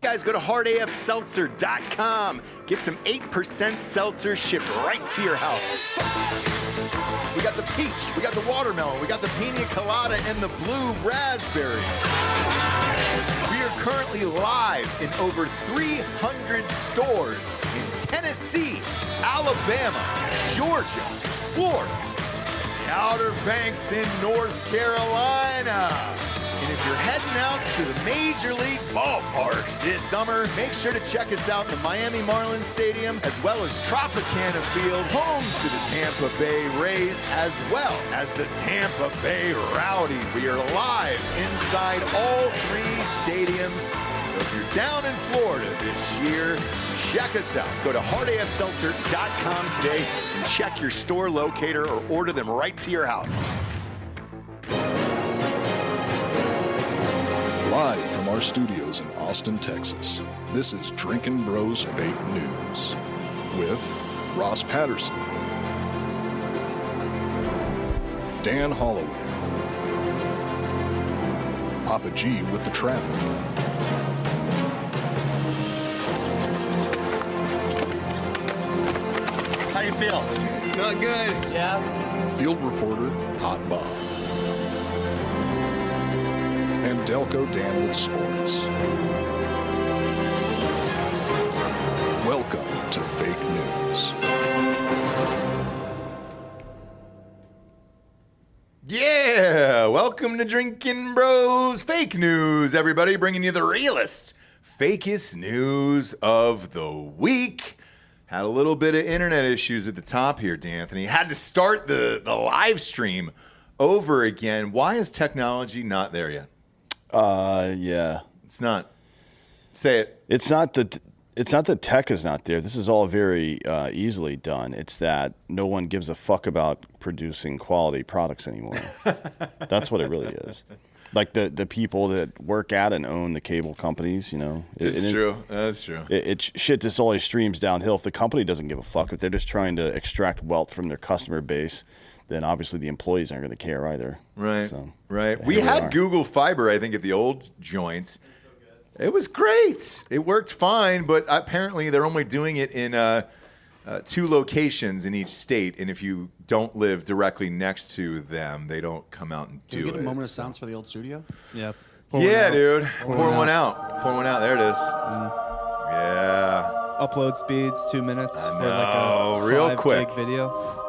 Guys, go to hardafseltzer.com. Get some 8% seltzer shipped right to your house. We got the peach, we got the watermelon, we got the pina colada, and the blue raspberry. We are currently live in over 300 stores in Tennessee, Alabama, Georgia, Florida, the Outer Banks in North Carolina. And if you're heading out to the Major League ballparks this summer, make sure to check us out in the Miami Marlins Stadium, as well as Tropicana Field, home to the Tampa Bay Rays, as well as the Tampa Bay Rowdies. We are live inside all three stadiums. So if you're down in Florida this year, check us out. Go to hardafseltzer.com today and check your store locator or order them right to your house. Live from our studios in Austin, Texas, this is Drinkin' Bros Fake News with Ross Patterson, Dan Holloway, Papa G with the traffic, How you feel? Not good. Yeah? field reporter Hot Bob, and Delco Dan with sports. Welcome to Fake News. Yeah, welcome to Drinkin' Bros Fake News, everybody, bringing you the realest, fakest news of the week. Had a little bit of internet issues at the top here, D'Anthony. Had to start the live stream over again. Why is technology not there yet? Yeah. It's not. Say it. It's not that tech is not there. This is all very easily done. It's that no one gives a fuck about producing quality products anymore. That's what it really is. Like the people that work at and own the cable companies, you know. It's true. That's true. Shit just always streams downhill. If the company doesn't give a fuck, if they're just trying to extract wealth from their customer base, then obviously the employees aren't going to care either. Right. So, right. here We had are. Google Fiber, I think, at the old joints. It was great. It worked fine, but apparently they're only doing it in 2 locations in each state, and if you don't live directly next to them, they don't come out and Can do we get it. a moment of silence for the old studio? Yeah. Yeah, dude. Pour one out. Pour one out. There it is. Yeah. Upload speeds 2 minutes I for know, like a real 5 quick. gig video.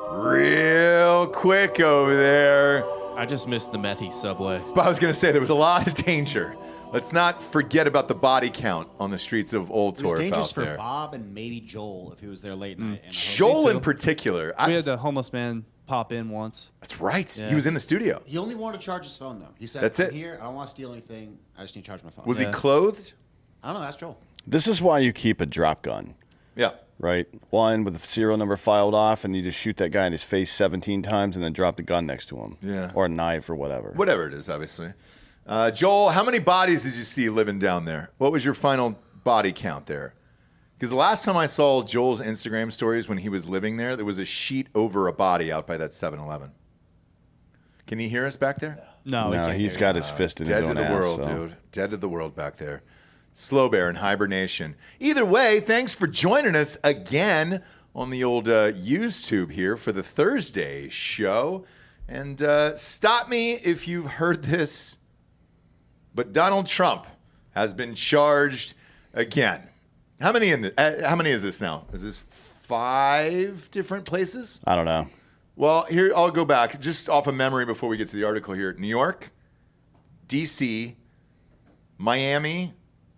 Real quick over there. I just missed the Methy subway. But I was going to say there was a lot of danger. Let's not forget about the body count on the streets of Old It was Torf dangerous out for there. Bob and maybe Joel if he was there late night. And Joel in too. particular. We had a homeless man pop in once. That's right. Yeah. He was in the studio. He only wanted to charge his phone though. He said, That's "I'm it. here. I don't want to steal anything. I just need to charge my phone." Was he Yeah. clothed? I don't know. That's Joel. This is why you keep a drop gun. Yeah. Right? One with the serial number filed off, and you just shoot that guy in his face 17 times and then drop the gun next to him. Yeah. Or a knife or whatever. Whatever it is, obviously. Joel, how many bodies did you see living down there? What was your final body count there? Because the last time I saw Joel's Instagram stories when he was living there, there was a sheet over a body out by that 7-Eleven. Can you hear us back there? No, No, he's got his fist in his Dead own to the ass, world, so. dude. Dead to the world back there. Slow Bear in hibernation. Either way, thanks for joining us again on the old YouTube here for the Thursday show. And stop me if you've heard this, but Donald Trump has been charged again. How many is this now? Is this 5 different places? I don't know. Well, here, I'll go back just off of memory before we get to the article here. New York, D.C., Miami.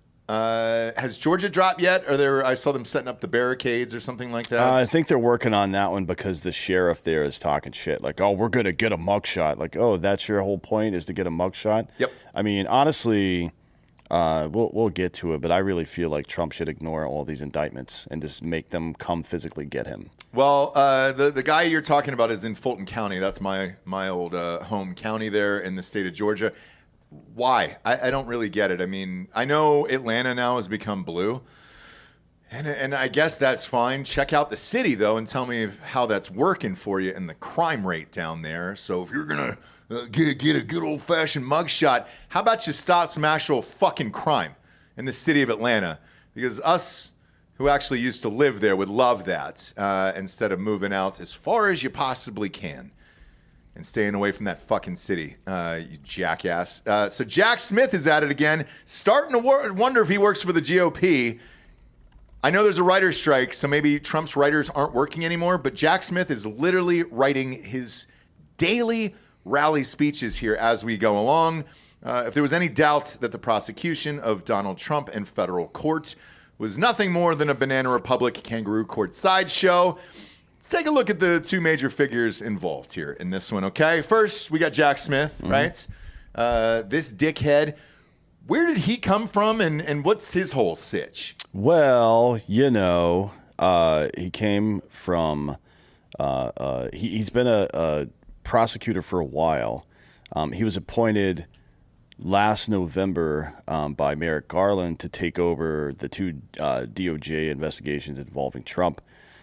Has Georgia dropped yet? I saw them setting up the barricades or something like that. I think they're working on that one because the sheriff there is talking shit. Like, oh, we're going to get a mugshot. Like, oh, that's your whole point is to get a mugshot? Yep. I mean, honestly, we'll get to it, but I really feel like Trump should ignore all these indictments and just make them come physically get him. Well, the guy you're talking about is in Fulton County. That's my old home county there in the state of Georgia. Why? I don't really get it. I mean, I know Atlanta now has become blue, and I guess that's fine. Check out the city, though, and tell me how that's working for you and the crime rate down there. So if you're going to get a good old-fashioned mugshot, how about you stop some actual fucking crime in the city of Atlanta, because us who actually used to live there would love that instead of moving out as far as you possibly can and staying away from that fucking city, you jackass. So Jack Smith is at it again, starting to wonder if he works for the GOP. I know there's a writer's strike, so maybe Trump's writers aren't working anymore, but Jack Smith is literally writing his daily rally speeches here as we go along. If there was any doubt that the prosecution of Donald Trump in federal court was nothing more than a Banana Republic kangaroo court sideshow, let's take a look at the two major figures involved here in this one, okay? First, we got Jack Smith, right? This dickhead. Where did he come from, and what's his whole sitch? Well, you know, he came from, he's been a prosecutor for a while. He was appointed last November by Merrick Garland to take over the two DOJ investigations involving Trump.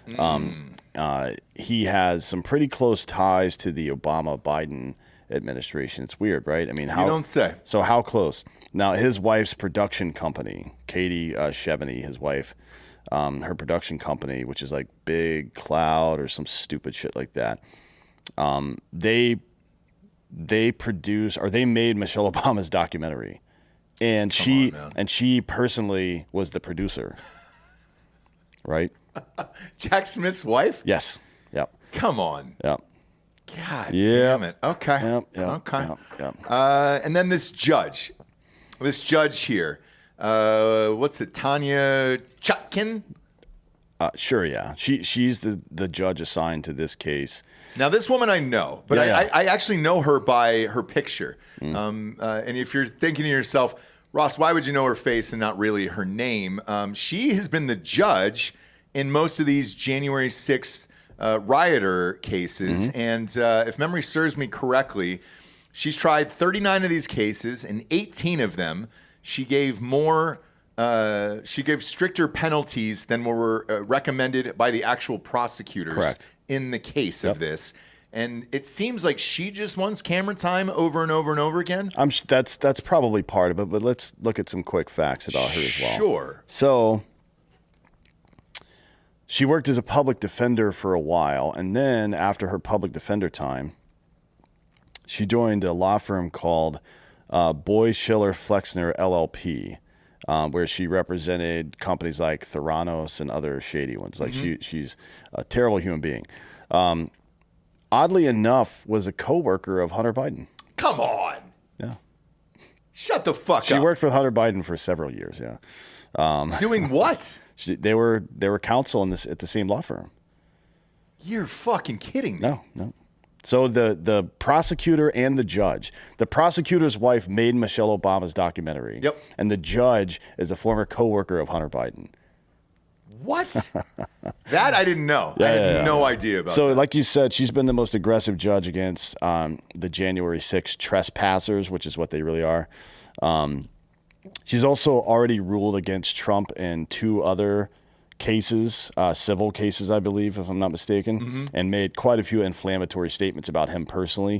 He has some pretty close ties to the Obama-Biden administration. It's weird, right? I mean, how? You don't say. So how close? Now, his wife's production company, Katie Chevany, his wife, her production company, which is like Big Cloud or some stupid shit like that, they produce, or they made Michelle Obama's documentary, and she personally was the producer, right? Jack Smith's wife? Yes. Yep. Come on. Yep. God Yeah. damn it. Okay. Yep. Okay. Yep. And then this judge here, what's it, Tanya Chutkin? Sure. Yeah. She's the judge assigned to this case. Now, this woman I know, but Yeah. I actually know her by her picture. And if you're thinking to yourself, Ross, why would you know her face and not really her name? She has been the judge in most of these January 6th rioter cases. And if memory serves me correctly, she's tried 39 of these cases, and 18 of them she gave stricter penalties than were recommended by the actual prosecutors. Correct. In the case of this. And it seems like she just wants camera time over and over and over again. That's probably part of it, but let's look at some quick facts about her as well. Sure. So she worked as a public defender for a while, and then after her public defender time, she joined a law firm called Boies Schiller Flexner LLP, where she represented companies like Theranos and other shady ones. Like she's a terrible human being. Oddly enough, was a coworker of Hunter Biden. Come on. Yeah. Shut the fuck up. She worked with Hunter Biden for several years. Yeah. Doing what? They were counsel at the same law firm. You're fucking kidding me. No. So the prosecutor and the judge. The prosecutor's wife made Michelle Obama's documentary. Yep. And the judge is a former coworker of Hunter Biden. What? That I didn't know. I had no idea about So that. like you said, she's been the most aggressive judge against the January 6th trespassers, which is what they really are. She's also already ruled against Trump in 2 other cases, civil cases, I believe, if I'm not mistaken, and made quite a few inflammatory statements about him personally.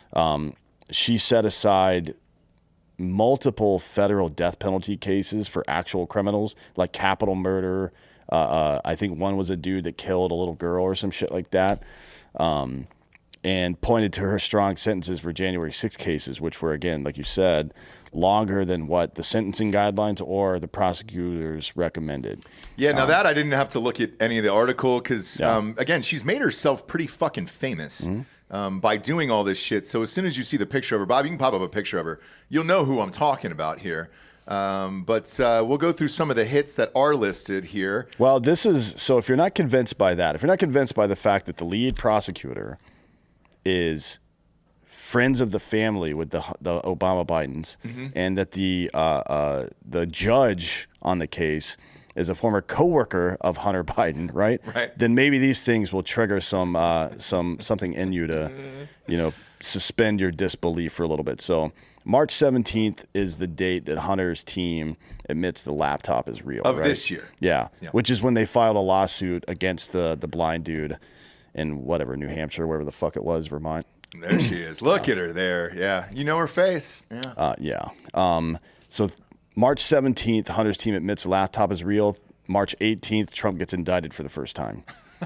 She set aside multiple federal death penalty cases for actual criminals, like capital murder. I think one was a dude that killed a little girl or some shit like that. And pointed to her strong sentences for January 6 cases, which were, again, like you said, longer than what the sentencing guidelines or the prosecutors recommended. Yeah, now that I didn't have to look at any of the article because, again, she's made herself pretty fucking famous by doing all this shit. So as soon as you see the picture of her, Bob, you can pop up a picture of her. You'll know who I'm talking about here. But we'll go through some of the hits that are listed here. Well, so if you're not convinced by that, if you're not convinced by the fact that the lead prosecutor is friends of the family with the Obama Bidens, and that the judge on the case is a former coworker of Hunter Biden, right? Right. Then maybe these things will trigger something in you to, suspend your disbelief for a little bit. So March 17th is the date that Hunter's team admits the laptop is real. Of right? this year. Yeah, which is when they filed a lawsuit against the blind dude in whatever, New Hampshire, wherever the fuck it was, Vermont. There she is. Look at her there. Yeah. You know her face. Yeah. So March 17th, Hunter's team admits the laptop is real. March 18th, Trump gets indicted for the first time.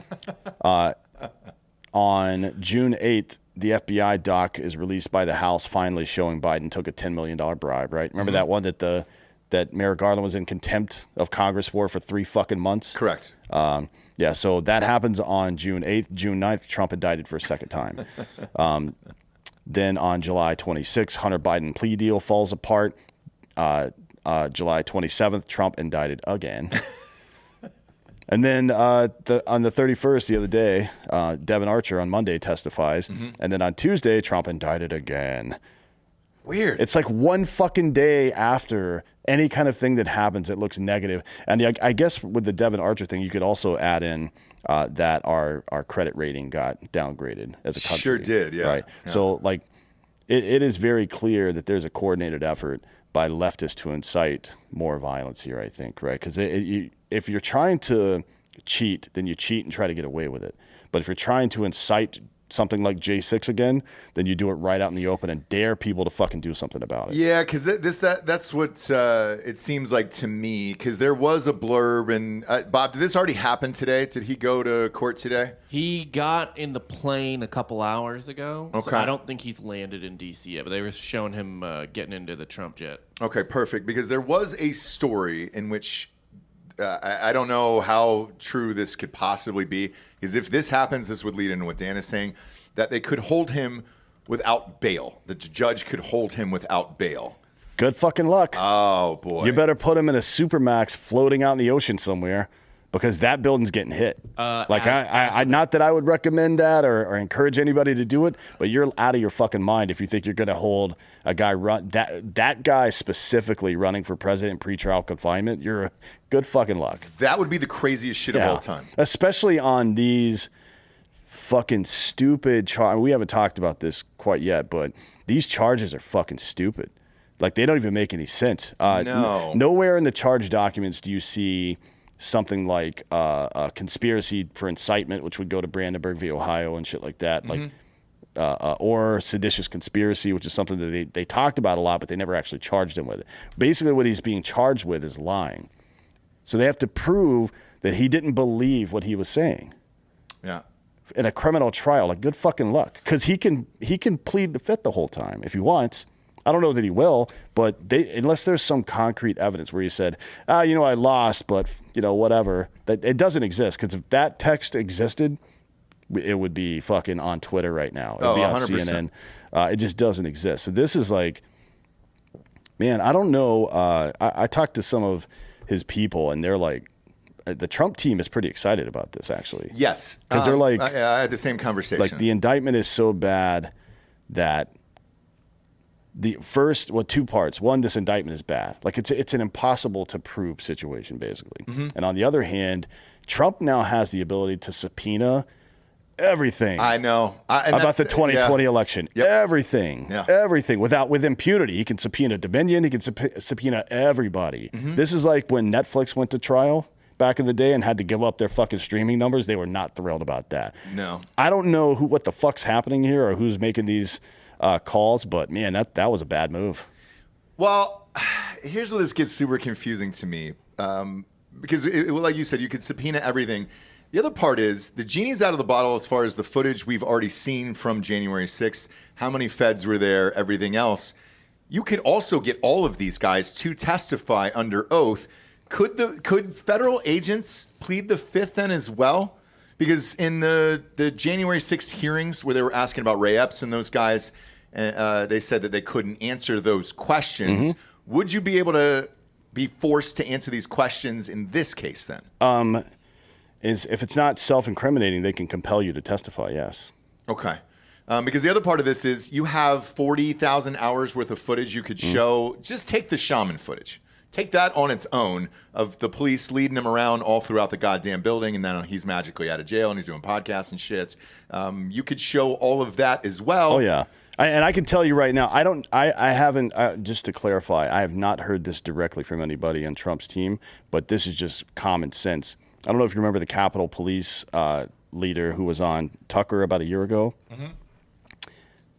On June 8th, the FBI doc is released by the House, finally showing Biden took a $10 million bribe, right? Remember that one that Merrick Garland was in contempt of Congress for 3 fucking months? Correct. Yeah, so that happens on June 8th. June 9th, Trump indicted for a second time. Then on July 26th, Hunter Biden plea deal falls apart. July 27th, Trump indicted again. And then on the 31st, the other day, Devin Archer on Monday testifies. And then on Tuesday, Trump indicted again. Weird. It's like one fucking day after any kind of thing that happens that looks negative. And I guess with the Devin Archer thing, you could also add in that our credit rating got downgraded as a country. Sure did, yeah. Right. Yeah. So, like, it is very clear that there's a coordinated effort by leftists to incite more violence here, I think, right? Because if you're trying to cheat, then you cheat and try to get away with it. But if you're trying to incite something like J6 again, then you do it right out in the open and dare people to fucking do something about it. Yeah, because that's what it seems like to me. Because there was a blurb, and Bob, did this already happen today? Did he go to court today? He got in the plane a couple hours ago. So Okay. I don't think he's landed in D.C. yet, but they were showing him getting into the Trump jet. Okay, perfect. Because there was a story in which I don't know how true this could possibly be. Because if this happens, this would lead into what Dan is saying, that they could hold him without bail. The judge could hold him without bail. Good fucking luck. Oh, boy. You better put him in a Supermax floating out in the ocean somewhere, because that building's getting hit. I not that I would recommend that or encourage anybody to do it, but you're out of your fucking mind if you think you're going to hold a guy that guy specifically running for president pretrial confinement. You're good fucking luck. That would be the craziest shit of all time. Especially on these fucking stupid charges. We haven't talked about this quite yet, but these charges are fucking stupid. Like, they don't even make any sense. No. Nowhere in the charge documents do you see something like a conspiracy for incitement, which would go to Brandenburg v. Ohio and shit like that. Like, or seditious conspiracy, which is something that they talked about a lot, but they never actually charged him with it. Basically, what he's being charged with is lying. So they have to prove that he didn't believe what he was saying. Yeah. In a criminal trial. Like, good fucking luck. Because he can plead the fifth the whole time if he wants. I don't know that he will, but unless there's some concrete evidence where he said, I lost, but, whatever. That it doesn't exist. Because if that text existed, it would be fucking on Twitter right now. It would be on 100%. CNN. It just doesn't exist. So this is like, man, I don't know. I talked to some of his people, and they're like, the Trump team is pretty excited about this, actually. Yes. Because they're like, I had the same conversation. like, the indictment is so bad that two parts. One, this indictment is bad. Like, it's an impossible to prove situation, basically. And on the other hand, Trump now has the ability to subpoena everything. I know. About the 2020 election. Yep. Everything. Yeah. Everything. with impunity. He can subpoena Dominion. He can subpoena everybody. This is like when Netflix went to trial back in the day and had to give up their fucking streaming numbers. They were not thrilled about that. No. I don't know what the fuck's happening here or who's making these calls, but man, that was a bad move. Well, here's where this gets super confusing to me. Because, like you said, you could subpoena everything. The other part is the genie's out of the bottle as far as the footage we've already seen from January 6th, how many feds were there, everything else. You could also get all of these guys to testify under oath. Could federal agents plead the fifth then as well? Because in the January 6th hearings where they were asking about Ray Epps and those guys, they said that they couldn't answer those questions. Would you be able to be forced to answer these questions in this case then? If it's not self-incriminating, they can compel you to testify, yes. Okay. Because the other part of this is you have 40,000 hours worth of footage you could show. Just take the shaman footage. Take that on its own of the police leading him around all throughout the goddamn building, and then he's magically out of jail and he's doing podcasts and shit. You could show all of that as well. Oh, yeah. And I can tell you right now, I haven't, just to clarify, I have not heard this directly from anybody on Trump's team, but this is just common sense. I don't know if you remember the Capitol Police leader who was on Tucker about a year ago.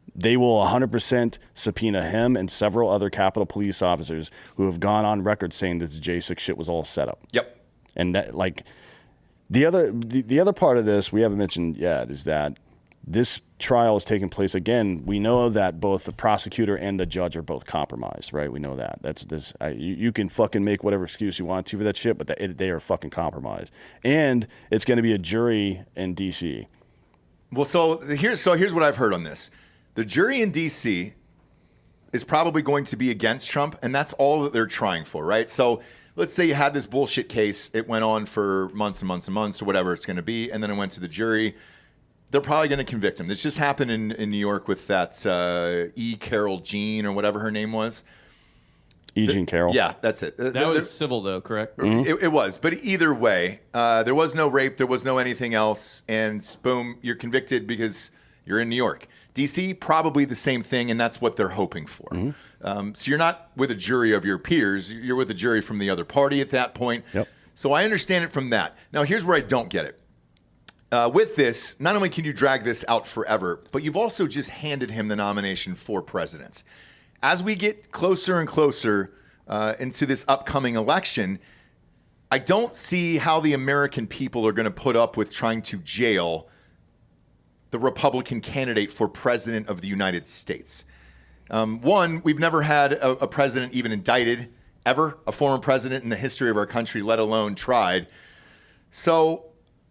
They will 100% subpoena him and several other Capitol Police officers who have gone on record saying this J6 shit was all set up. Yep. And that, like, the other part of this we haven't mentioned yet is that this trial is taking place again. We know that both the prosecutor and the judge are both compromised, right? We know that. That's this. You can fucking make whatever excuse you want to for that shit, but they are fucking compromised. And it's going to be a jury in D.C. Well, so here's what I've heard on this. The jury in D.C. is probably going to be against Trump, and that's all that they're trying for, right? So let's say you had this bullshit case. It went on for months and months and months or whatever it's going to be, and then it went to the jury. They're probably going to convict him. This just happened in New York with that E. Carol Jean or whatever her name was. E. Jean Carroll. Yeah, that's it. That was civil, though, correct? It was. But either way, there was no rape. There was no anything else. And boom, you're convicted because you're in New York. D.C., probably the same thing, and that's what they're hoping for. So you're not with a jury of your peers. You're with a jury from the other party at that point. Yep. So I understand it from that. Now, here's where I don't get it. With this, not only can you drag this out forever, but you've also just handed him the nomination for president. As we get closer and closer into this upcoming election, I don't see how the American people are going to put up with trying to jail the Republican candidate for president of the United States. One, we've never had a president even indicted, ever, a former president in the history of our country, let alone tried. So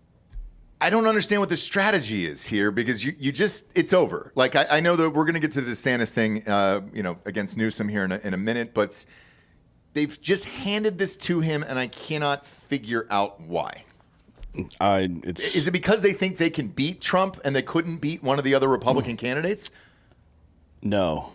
I don't understand what the strategy is here because you just, it's over. Like, I know that we're going to get to the DeSantis thing, against Newsom here in a minute, but they've just handed this to him and I cannot figure out why. Is it because they think they can beat Trump and they couldn't beat one of the other Republican candidates? No.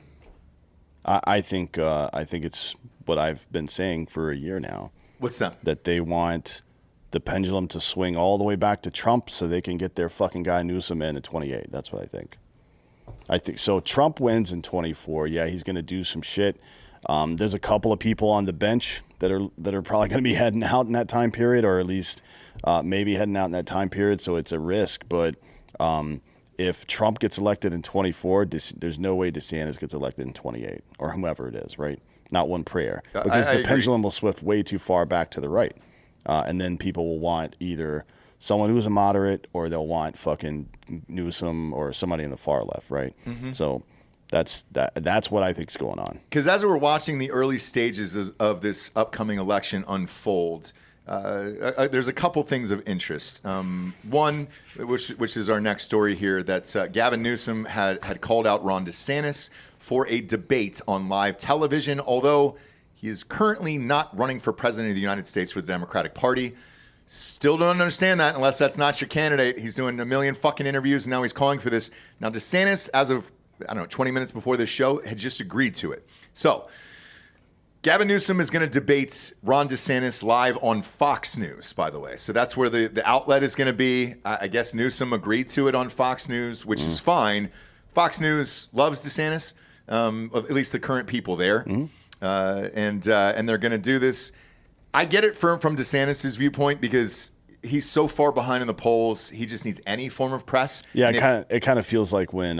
I think it's what I've been saying for a year now. What's that? That they want the pendulum to swing all the way back to Trump so they can get their fucking guy Newsom in at 28. That's what I think. I think so. Trump wins in 24. Yeah, he's going to do some shit. There's a couple of people on the bench that are probably going to be heading out in that time period, or at least maybe heading out in that time period. So it's a risk. But if Trump gets elected in 24, there's no way DeSantis gets elected in 28 or whomever it is, right? Not one prayer. Because the pendulum will swift way too far back to the right. And then people will want either someone who's a moderate or they'll want fucking Newsom or somebody in the far left, right? So that's what I think is going on. Because as we're watching the early stages of this upcoming election unfold, there's a couple things of interest. One, which is our next story here, that Gavin Newsom had called out Ron DeSantis for a debate on live television, although he is currently not running for president of the United States for the Democratic Party. Still don't understand that unless that's not your candidate. He's doing a million fucking interviews and now he's calling for this. Now DeSantis, as of, 20 minutes before this show, had just agreed to it. So Gavin Newsom is going to debate Ron DeSantis live on Fox News, by the way. So that's where the outlet is going to be. I guess Newsom agreed to it on Fox News, which is fine. Fox News loves DeSantis, at least the current people there. And they're going to do this. I get it from DeSantis' viewpoint because he's so far behind in the polls. He just needs any form of press. Yeah, it kind of feels like when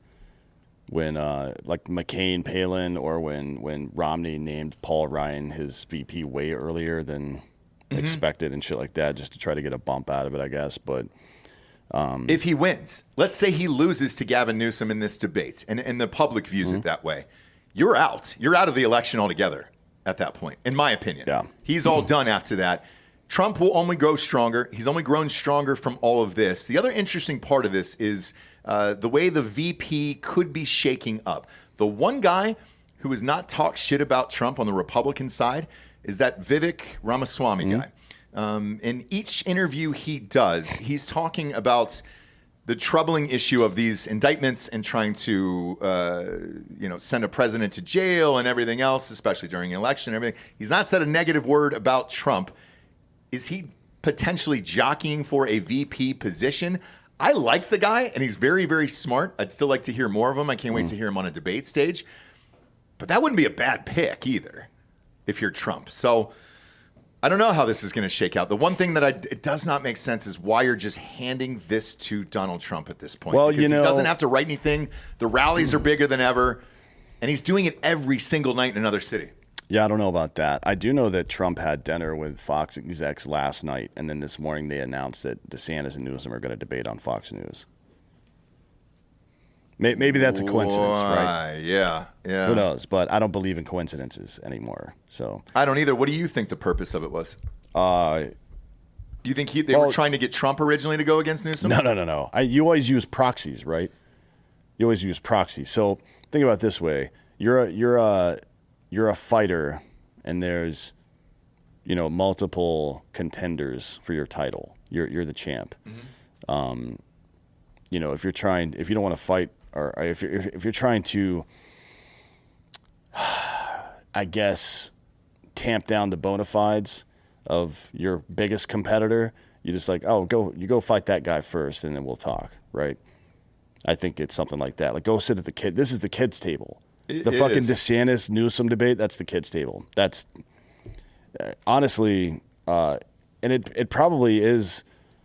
like McCain, Palin, or when Romney named Paul Ryan his VP way earlier than expected and shit like that, just to try to get a bump out of it, I guess. But if he wins, let's say he loses to Gavin Newsom in this debate, and the public views it that way, you're out. You're out of the election altogether at that point, in my opinion. Yeah. He's all done after that. Trump will only grow stronger. He's only grown stronger from all of this. The other interesting part of this is the way the VP could be shaking up. The one guy who has not talked shit about Trump on the Republican side is that Vivek Ramaswamy guy. In each interview he does, he's talking about the troubling issue of these indictments and trying to, send a president to jail and everything else, especially during an election and everything. He's not said a negative word about Trump. Is he potentially jockeying for a VP position? I like the guy, and he's very, very smart. I'd still like to hear more of him. I can't wait to hear him on a debate stage. But that wouldn't be a bad pick either if you're Trump. So I don't know how this is going to shake out. The one thing that it does not make sense is why you're just handing this to Donald Trump at this point. Well, because you know, he doesn't have to write anything. The rallies are bigger than ever, and he's doing it every single night in another city. Yeah, I don't know about that. I do know that Trump had dinner with Fox execs last night, and then this morning they announced that DeSantis and Newsom are going to debate on Fox News. Maybe that's a coincidence, right? Yeah. Who knows? But I don't believe in coincidences anymore. So I don't either. What do you think the purpose of it was? Do you think they were trying to get Trump originally to go against Newsom? No. You always use proxies, right? You always use proxies. So think about it this way: you're a fighter, and there's multiple contenders for your title. You're the champ. Mm-hmm. If you don't want to fight, or if you're trying to, I guess, tamp down the bona fides of your biggest competitor, you just like, go fight that guy first, and then we'll talk, right? I think it's something like that. Like, go sit at the kid. This is the kids' table. The fucking DeSantis Newsom debate. That's the kids' table. That's honestly, and it probably is.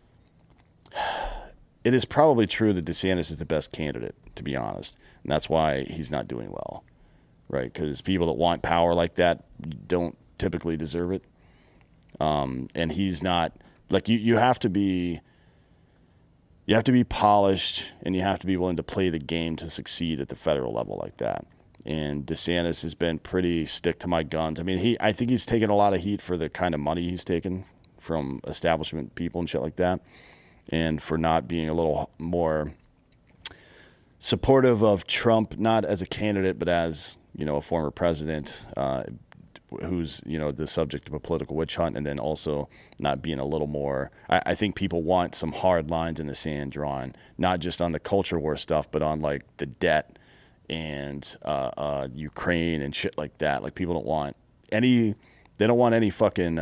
It is probably true that DeSantis is the best candidate, to be honest, and that's why he's not doing well, right? Because people that want power like that don't typically deserve it, and he's not. Like you have to be. You have to be polished, and you have to be willing to play the game to succeed at the federal level like that. And DeSantis has been pretty stick to my guns. I mean, I think he's taken a lot of heat for the kind of money he's taken from establishment people and shit like that, and for not being a little more supportive of Trump, not as a candidate, but as a former president who's the subject of a political witch hunt, and then also not being a little more. I think people want some hard lines in the sand drawn, not just on the culture war stuff, but on like the debt and Ukraine and shit like that. Like, people don't want any. They don't want any fucking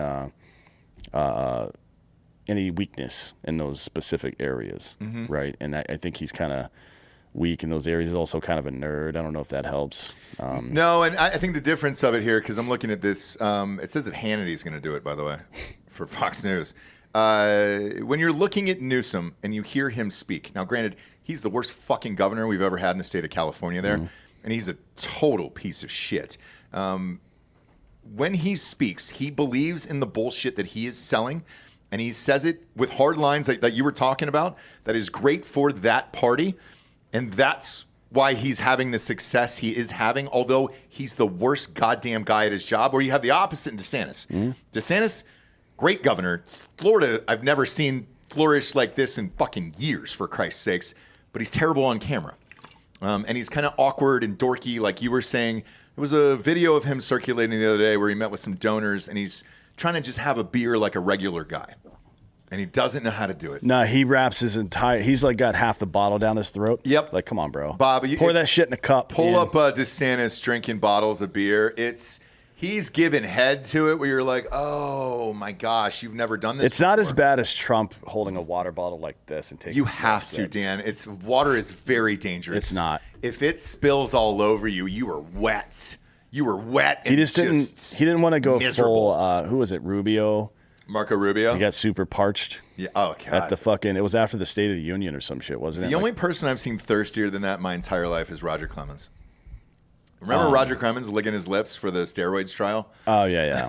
any weakness in those specific areas, right? And I think he's kind of weak in those areas. He's also kind of a nerd. I don't know if that helps. No, and I think the difference of it here, because I'm looking at this, it says that Hannity's going to do it, by the way, for Fox News. When you're looking at Newsom and you hear him speak, now granted, he's the worst fucking governor we've ever had in the state of California there, and he's a total piece of shit. When he speaks, he believes in the bullshit that he is selling, and he says it with hard lines that you were talking about that is great for that party. And that's why he's having the success he is having, although he's the worst goddamn guy at his job. Or you have the opposite in DeSantis. DeSantis, great governor. Florida, I've never seen flourish like this in fucking years, for Christ's sakes. But he's terrible on camera. And he's kind of awkward and dorky, like you were saying. There was a video of him circulating the other day where he met with some donors, and he's trying to just have a beer like a regular guy. And he doesn't know how to do it. No, he wraps his entire. He's like got half the bottle down his throat. Yep. Like, come on, bro. Bob, pour that shit in a cup. Pull up DeSantis drinking bottles of beer. He's giving head to it where you're like, oh my gosh, you've never done this. It's not as bad as Trump holding a water bottle like this and taking. You have to, Dan. Water is very dangerous. It's not. If it spills all over you, you are wet. You were wet. And he didn't. He didn't want to go miserable. full. Who was it? Rubio. Marco Rubio. He got super parched. Yeah. Oh god. At the fucking. It was after the State of the Union or some shit, wasn't it? The only person I've seen thirstier than that my entire life is Roger Clemens. Remember Roger Clemens licking his lips for the steroids trial? Oh yeah.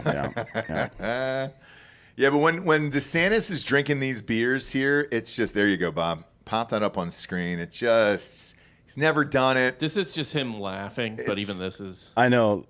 Yeah, but when DeSantis is drinking these beers here, it's just, there you go, Bob. Pop that up on screen. He's never done it. This is just him laughing, but even this is. I know.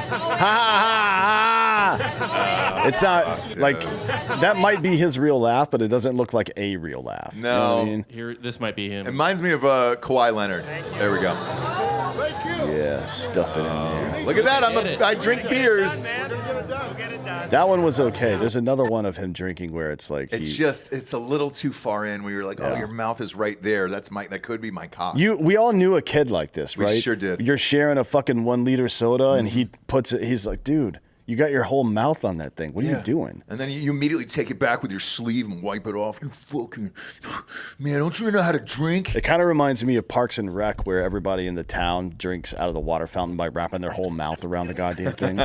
It's not like that might be his real laugh, but it doesn't look like a real laugh. No. You know what I mean? Here, this might be him. It reminds me of Kawhi Leonard. There we go. Yeah, stuff it in there. Look at that. I drink beers. That one was okay. There's another one of him drinking where it's like it's a little too far in where you're like, oh, your mouth is right there. That could be my cock. We all knew a kid like this, right? We sure did. You're sharing a fucking 1 liter soda and he puts it, he's like, dude, You got your whole mouth on that thing. What are you doing? And then you immediately take it back with your sleeve and wipe it off. You fucking man, don't you know how to drink? It kind of reminds me of Parks and Rec, where everybody in the town drinks out of the water fountain by wrapping their whole mouth around the goddamn thing.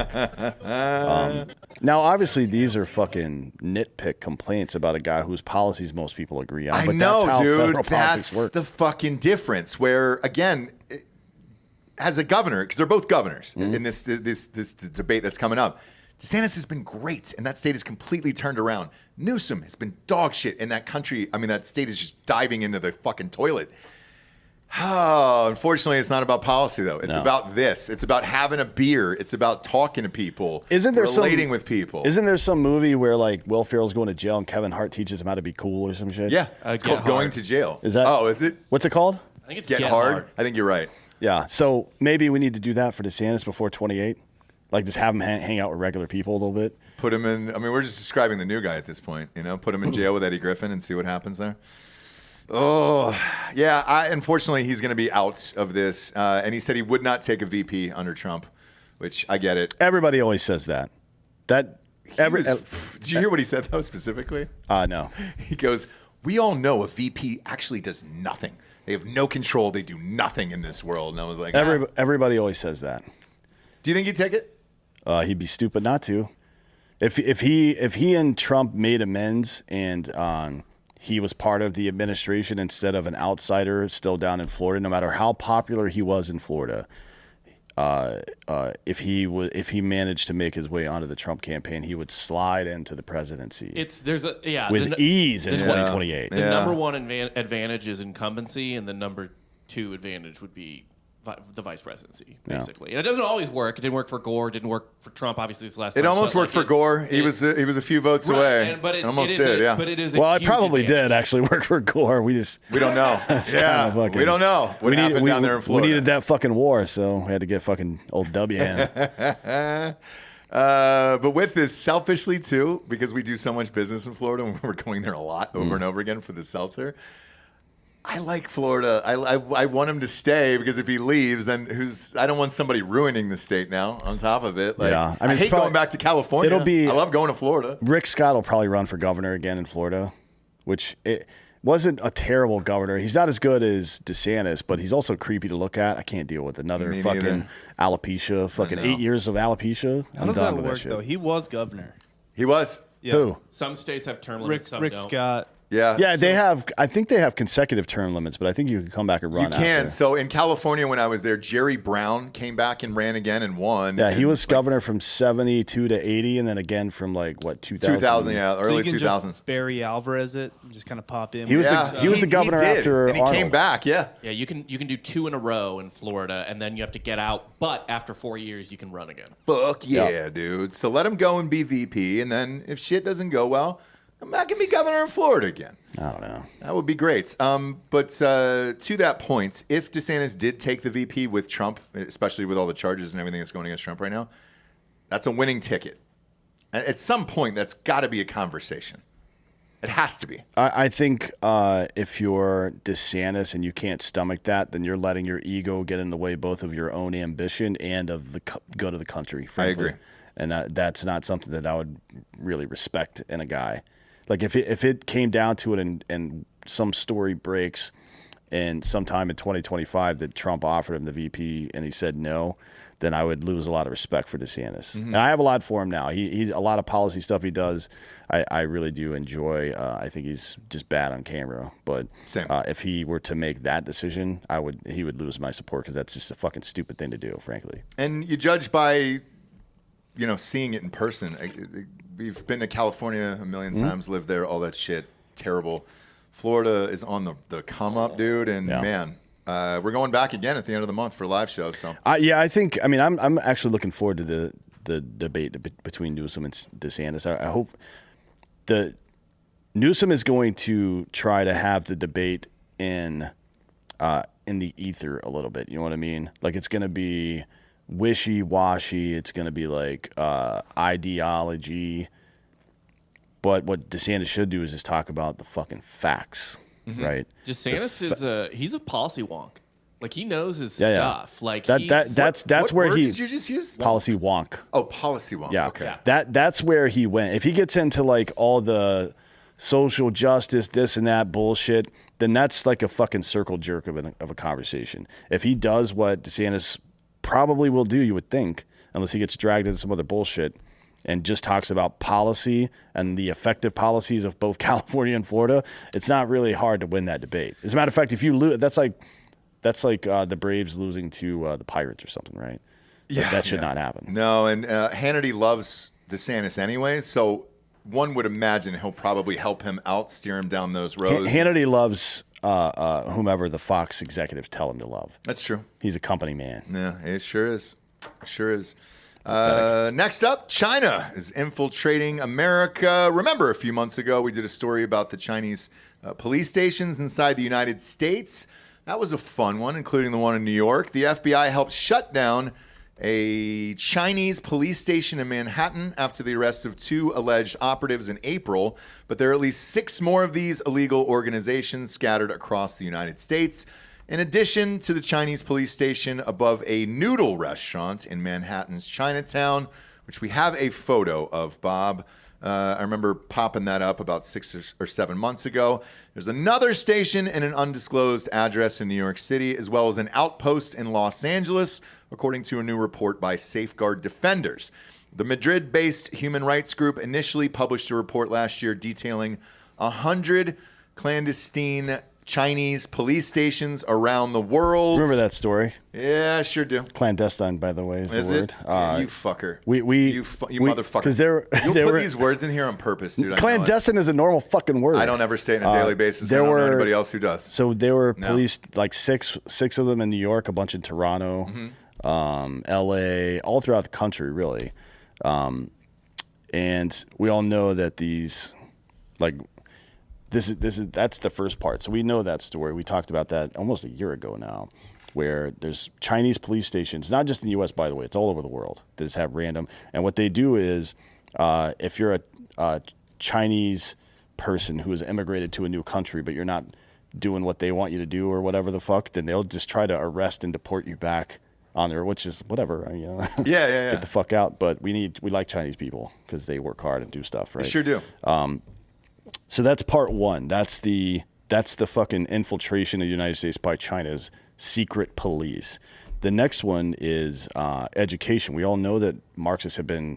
Now, obviously, these are fucking nitpick complaints about a guy whose policies most people agree on. I But know, that's how dude. federal politics That's work. the fucking difference. Where again, as a governor, because they're both governors in this debate that's coming up. DeSantis has been great, and that state is completely turned around. Newsom has been dog shit, and that country, I mean, that state is just diving into the fucking toilet. Oh, unfortunately, it's not about policy, though. It's about this. It's about having a beer. It's about talking to people. Relating with people. Isn't there some movie where, like, Will Ferrell's going to jail and Kevin Hart teaches him how to be cool or some shit? Yeah, it's called Going to Jail. Is that? Oh, is it? What's it called? I think it's Get hard? I think you're right. Yeah. So maybe we need to do that for DeSantis before 28. Like, just have him hang out with regular people a little bit. Put him in. I mean, we're just describing the new guy at this point. You know, put him in jail with Eddie Griffin and see what happens there. Oh, yeah. Unfortunately, he's going to be out of this. And he said he would not take a VP under Trump, which I get it. Everybody always says that. Did you hear what he said, though, specifically? No. He goes, we all know a VP actually does nothing. They have no control. They do nothing in this world. And I was like, Everybody always says that. Do you think he'd take it? He'd be stupid not to. If he and Trump made amends and he was part of the administration instead of an outsider still down in Florida, no matter how popular he was in Florida, if he managed to make his way onto the Trump campaign, he would slide into the presidency. With ease in 2028. The number one advantage is incumbency, and the number two advantage would be the vice presidency, basically. And it doesn't always work. It didn't work for Gore. It didn't work for Trump. Obviously, this last time. It almost worked for Gore. He was a few votes away. But it almost did. Yeah. But it is. Well, it probably did actually work for Gore. We don't know. Yeah, we don't know what happened down there in Florida. We needed that fucking war, so we had to get fucking old W in. But with this, selfishly too, because we do so much business in Florida, and we're going there a lot over and over again for the seltzer. I like Florida. I want him to stay because if he leaves, then I don't want somebody ruining the state now on top of it. Like, I mean, I hate going back to California. I love going to Florida. Rick Scott will probably run for governor again in Florida, which it wasn't a terrible governor. He's not as good as DeSantis, but he's also creepy to look at. I can't deal with another fucking alopecia, fucking 8 years of alopecia. How does that work, though? He was governor. He was. Yeah. Who? Some states have term limits, some Rick don't. Scott. Yeah. They have. I think they have consecutive term limits, but I think you can come back and run. You can. After. So in California, when I was there, Jerry Brown came back and ran again and won. Yeah, he was governor from 72 to 80, and then again from 2000. 2000, yeah, early 2000s. Just Barry Alvarez it and just kind of pop in. He was the governor after and he Arnold. came back. Yeah. Yeah, you can do 2 in a row in Florida, and then you have to get out. But after 4 years, you can run again. Fuck yeah, dude. So let him go and be VP, and then if shit doesn't go well, come back and be governor of Florida again. I don't know. That would be great. But to that point, if DeSantis did take the VP with Trump, especially with all the charges and everything that's going against Trump right now, that's a winning ticket. And at some point, that's got to be a conversation. It has to be. I think if you're DeSantis and you can't stomach that, then you're letting your ego get in the way both of your own ambition and of the good of the country. Frankly. I agree. And that's not something that I would really respect in a guy. Like if it came down to it and some story breaks and sometime in 2025 that Trump offered him the VP and he said no, then I would lose a lot of respect for DeSantis. Mm-hmm. And I have a lot for him now. He's a lot of policy stuff he does. I really do enjoy. I think he's just bad on camera. But if he were to make that decision, he would lose my support because that's just a fucking stupid thing to do, frankly. And you judge by, seeing it in person. We've been to California a million times, lived there, all that shit. Terrible. Florida is on the come up, dude. And man, we're going back again at the end of the month for a live show. So I think. I mean, I'm actually looking forward to the debate between Newsom and DeSantis. I hope Newsom is going to try to have the debate in the ether a little bit. You know what I mean? Like it's going to be wishy-washy. It's going to be like ideology. But what DeSantis should do is just talk about the fucking facts, right? DeSantis he's a policy wonk. Like he knows his Yeah, yeah. stuff. Like that's What where word he did you just use? policy wonk. Oh, policy wonk. Yeah. Okay. That's where he went. If he gets into like all the social justice, this and that bullshit, then that's like a fucking circle jerk of a conversation. If he does what DeSantis probably will do, you would think, unless he gets dragged into some other bullshit and just talks about policy and the effective policies of both California and Florida, it's not really hard to win that debate. As a matter of fact, if you lose, that's like the Braves losing to the Pirates or something, right? Yeah, that should not happen. No, and Hannity loves DeSantis anyway, so one would imagine he'll probably help him out, steer him down those roads. Hannity loves whomever the Fox executives tell him to love. That's true. He's a company man. Yeah, it sure is. Sure is. Next up, China is infiltrating America. Remember, a few months ago, we did a story about the Chinese police stations inside the United States. That was a fun one, including the one in New York. The FBI helped shut down a Chinese police station in Manhattan after the arrest of 2 alleged operatives in April. But there are at least 6 more of these illegal organizations scattered across the United States. In addition to the Chinese police station above a noodle restaurant in Manhattan's Chinatown, which we have a photo of, Bob. I remember popping that up about 6 or 7 months ago. There's another station in an undisclosed address in New York City, as well as an outpost in Los Angeles, according to a new report by Safeguard Defenders. The Madrid-based human rights group initially published a report last year detailing 100 clandestine Chinese police stations around the world. Remember that story? Yeah, I sure do. Clandestine, by the way, is the word. It? Yeah, you fucker. You motherfucker. Because you put these words in here on purpose, dude. Clandestine is a normal fuck word. I don't ever say it on a daily basis. I don't know anybody else who does. So there were police, like six of them in New York, a bunch in Toronto, L.A., all throughout the country, really. And we all know that these, like, that's the first part. So we know that story. We talked about that almost a year ago now, where there's Chinese police stations, not just in the U.S., by the way, it's all over the world, that just have random. And what they do is, if you're a Chinese person who has immigrated to a new country, but you're not doing what they want you to do or whatever the fuck, then they'll just try to arrest and deport you back on there, which is whatever. You know, yeah. Get the fuck out. But we like Chinese people because they work hard and do stuff, right? They sure do. So that's part one. That's the fucking infiltration of the United States by China's secret police. The next one is education. We all know that Marxists have been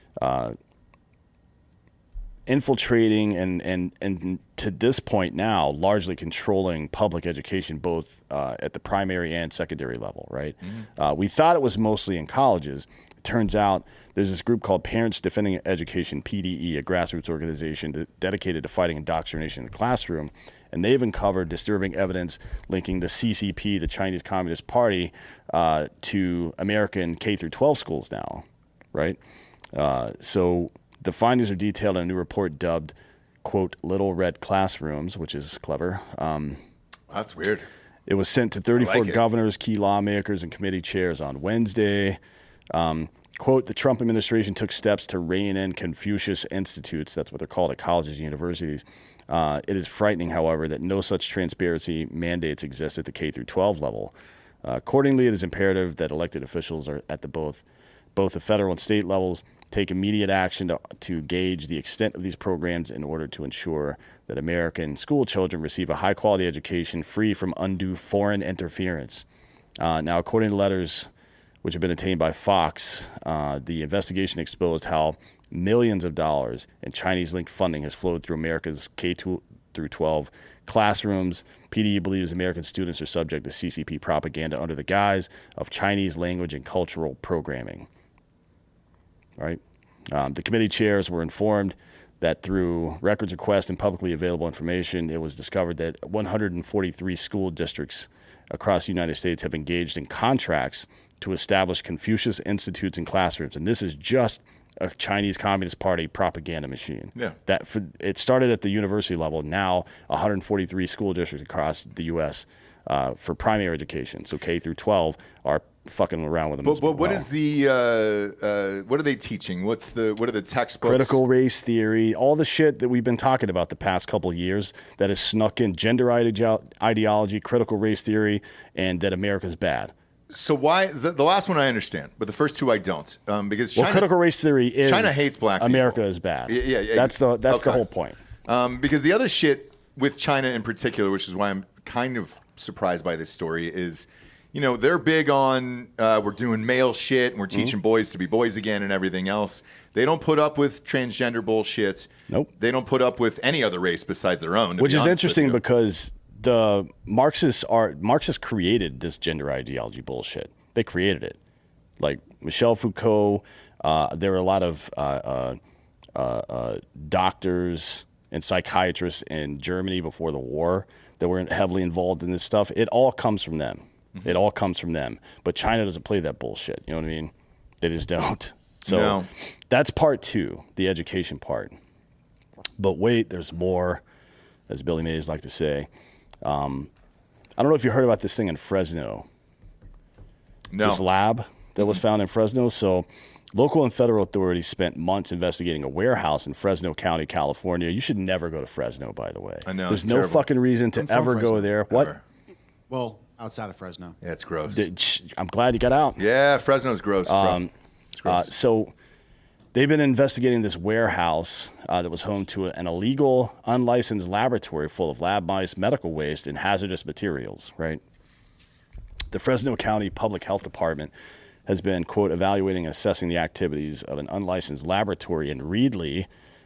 infiltrating and to this point now largely controlling public education, both at the primary and secondary level, right? Mm-hmm. We thought it was mostly in colleges. It turns out there's this group called Parents Defending Education, PDE, a grassroots organization dedicated to fighting indoctrination in the classroom. And they've uncovered disturbing evidence linking the CCP, the Chinese Communist Party, to American K-12 schools now, right? So the findings are detailed in a new report dubbed, quote, Little Red Classrooms, which is clever. That's weird. It was sent to 34 governors, key lawmakers, and committee chairs on Wednesday. Quote, the Trump administration took steps to rein in Confucius Institutes. That's what they're called at colleges and universities. It is frightening, however, that no such transparency mandates exist at the K-12 level. Accordingly, it is imperative that elected officials are at both the federal and state levels take immediate action to gauge the extent of these programs in order to ensure that American school children receive a high-quality education free from undue foreign interference. Now, according to letters which have been obtained by Fox, the investigation exposed how millions of dollars in Chinese-linked funding has flowed through America's K-12 classrooms. PDE believes American students are subject to CCP propaganda under the guise of Chinese language and cultural programming. Right? The committee chairs were informed that through records requests and publicly available information, it was discovered that 143 school districts across the United States have engaged in contracts to establish Confucius Institutes in classrooms. And this is just a Chinese Communist Party propaganda machine. Yeah. It started at the university level. Now 143 school districts across the U.S. For primary education, so K through 12, are fucking around with them. But what is the what are they teaching? What are the textbooks? Critical race theory, all the shit that we've been talking about the past couple of years that has snuck in gender ideology, critical race theory, and that America's bad. So why the last one I understand, but the first two I don't, because China, critical race theory is China hates black people. America is bad. Yeah. That's the whole point. Because the other shit with China in particular, which is why I'm kind of surprised by this story, is, you know, they're big on we're doing male shit and we're teaching boys to be boys again and everything else. They don't put up with transgender bullshit. Nope. They don't put up with any other race besides their own. Which is interesting because the Marxists created this gender ideology bullshit. They created it. Like Michel Foucault, there were a lot of doctors and psychiatrists in Germany before the war that were heavily involved in this stuff. It all comes from them. It all comes from them. But China doesn't play that bullshit. You know what I mean? They just don't. So that's part two, the education part. But wait, there's more, as Billy Mays like to say. I don't know if you heard about this thing in Fresno. No. This lab that was found in Fresno. So local and federal authorities spent months investigating a warehouse in Fresno County, California. You should never go to Fresno, by the way. I know. There's it's no terrible. fucking reason to I'm from ever Fresno. go there. Ever. What? Well, outside of Fresno. Yeah, it's gross. I'm glad you got out. Yeah, Fresno's gross, bro. It's gross. So they've been investigating this warehouse that was home to an illegal, unlicensed laboratory full of lab mice, medical waste, and hazardous materials, right? The Fresno County Public Health Department has been, quote, evaluating and assessing the activities of an unlicensed laboratory in Reedley.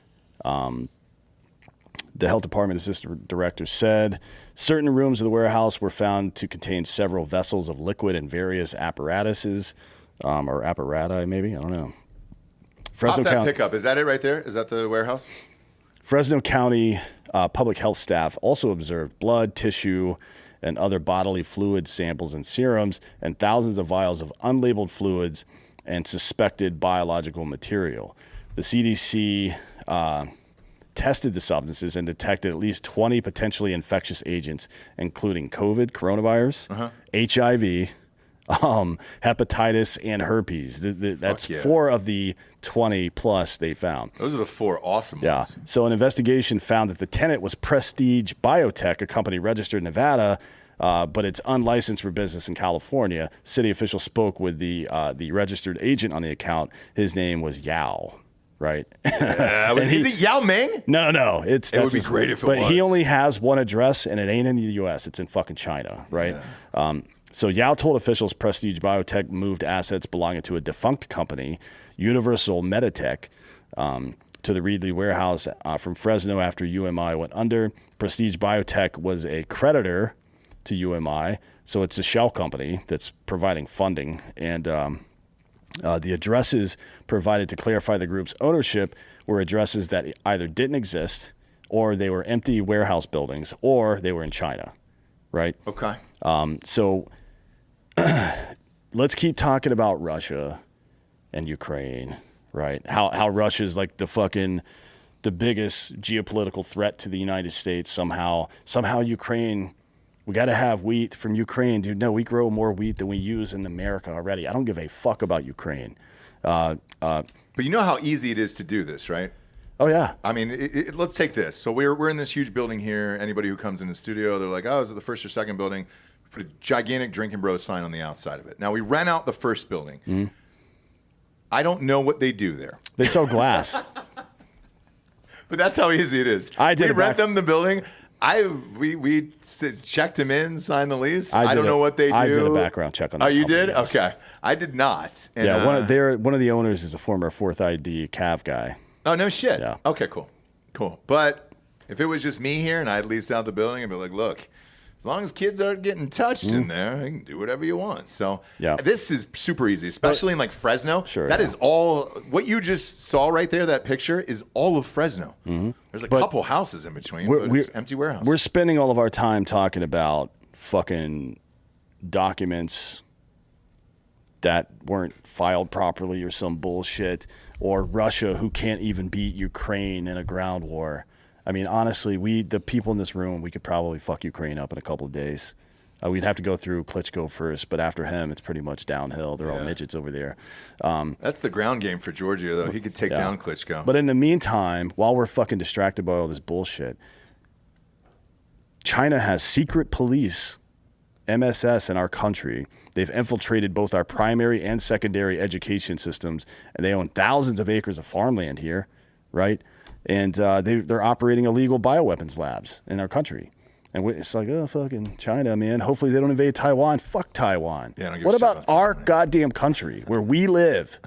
The health department assistant director said certain rooms of the warehouse were found to contain several vessels of liquid and various apparatuses, or apparati, maybe, I don't know. Pop that pickup. Is that it right there? Is that the warehouse? Fresno County public health staff also observed blood, tissue, and other bodily fluid samples and serums, and thousands of vials of unlabeled fluids and suspected biological material. The CDC tested the substances and detected at least 20 potentially infectious agents, including COVID, coronavirus, HIV, hepatitis, and herpes. That's 4 of the 20 plus they found. Those are the 4 awesome ones. So an investigation found that the tenant was Prestige Biotech, a company registered in Nevada, but it's unlicensed for business in California. City officials spoke with the registered agent on the account. His name was Yao. Right? Is it Yao Ming? No. It would be great if it was. But he was. only has one address, and it ain't in the U.S. It's in fucking China, right? Yeah. So Yao told officials Prestige Biotech moved assets belonging to a defunct company, Universal Meditech, to the Reedley warehouse from Fresno after UMI went under. Prestige Biotech was a creditor to UMI, so it's a shell company that's providing funding, and the addresses provided to clarify the group's ownership were addresses that either didn't exist, or they were empty warehouse buildings, or they were in China, right? Okay. So let's keep talking about Russia and Ukraine, right? How Russia's like the biggest geopolitical threat to the United States. Somehow Ukraine. We got to have wheat from Ukraine, dude. No, we grow more wheat than we use in America already. I don't give a fuck about Ukraine. But you know how easy it is to do this, right? Oh, yeah. I mean, let's take this. So we're in this huge building here. Anybody who comes in the studio, they're like, oh, is it the first or second building? Put a gigantic Drinking Bros sign on the outside of it. Now, we rent out the first building. Mm-hmm. I don't know what they do there. They sell glass. But that's how easy it is. We rent them the building. We checked him in, signed the lease. I don't know what they do. I did a background check on that. Oh, you company, did? yes. Okay. I did not. And, one of the owners is a former Fourth ID Cav guy. Oh, no shit. Yeah. Okay, cool. But if it was just me here and I'd leased out the building, I'd be like, look, as long as kids aren't getting touched in there, you can do whatever you want. So this is super easy, especially in like Fresno. Sure. That is all, what you just saw right there, that picture, is all of Fresno. Mm-hmm. There's a couple houses in between, but it's empty warehouse. We're spending all of our time talking about fucking documents that weren't filed properly or some bullshit, or Russia who can't even beat Ukraine in a ground war. I mean, honestly, the people in this room, we could probably fuck Ukraine up in a couple of days. We'd have to go through Klitschko first, but after him, it's pretty much downhill. They're all midgets over there. That's the ground game for Georgia, though. He could take down Klitschko. But in the meantime, while we're fucking distracted by all this bullshit, China has secret police, MSS, in our country. They've infiltrated both our primary and secondary education systems, and they own thousands of acres of farmland here, right? And they're operating illegal bioweapons labs in our country. And it's like, oh, fucking China, man. Hopefully they don't invade Taiwan. Fuck Taiwan. Yeah, don't give what a shit about about our Taiwan. goddamn country where we live?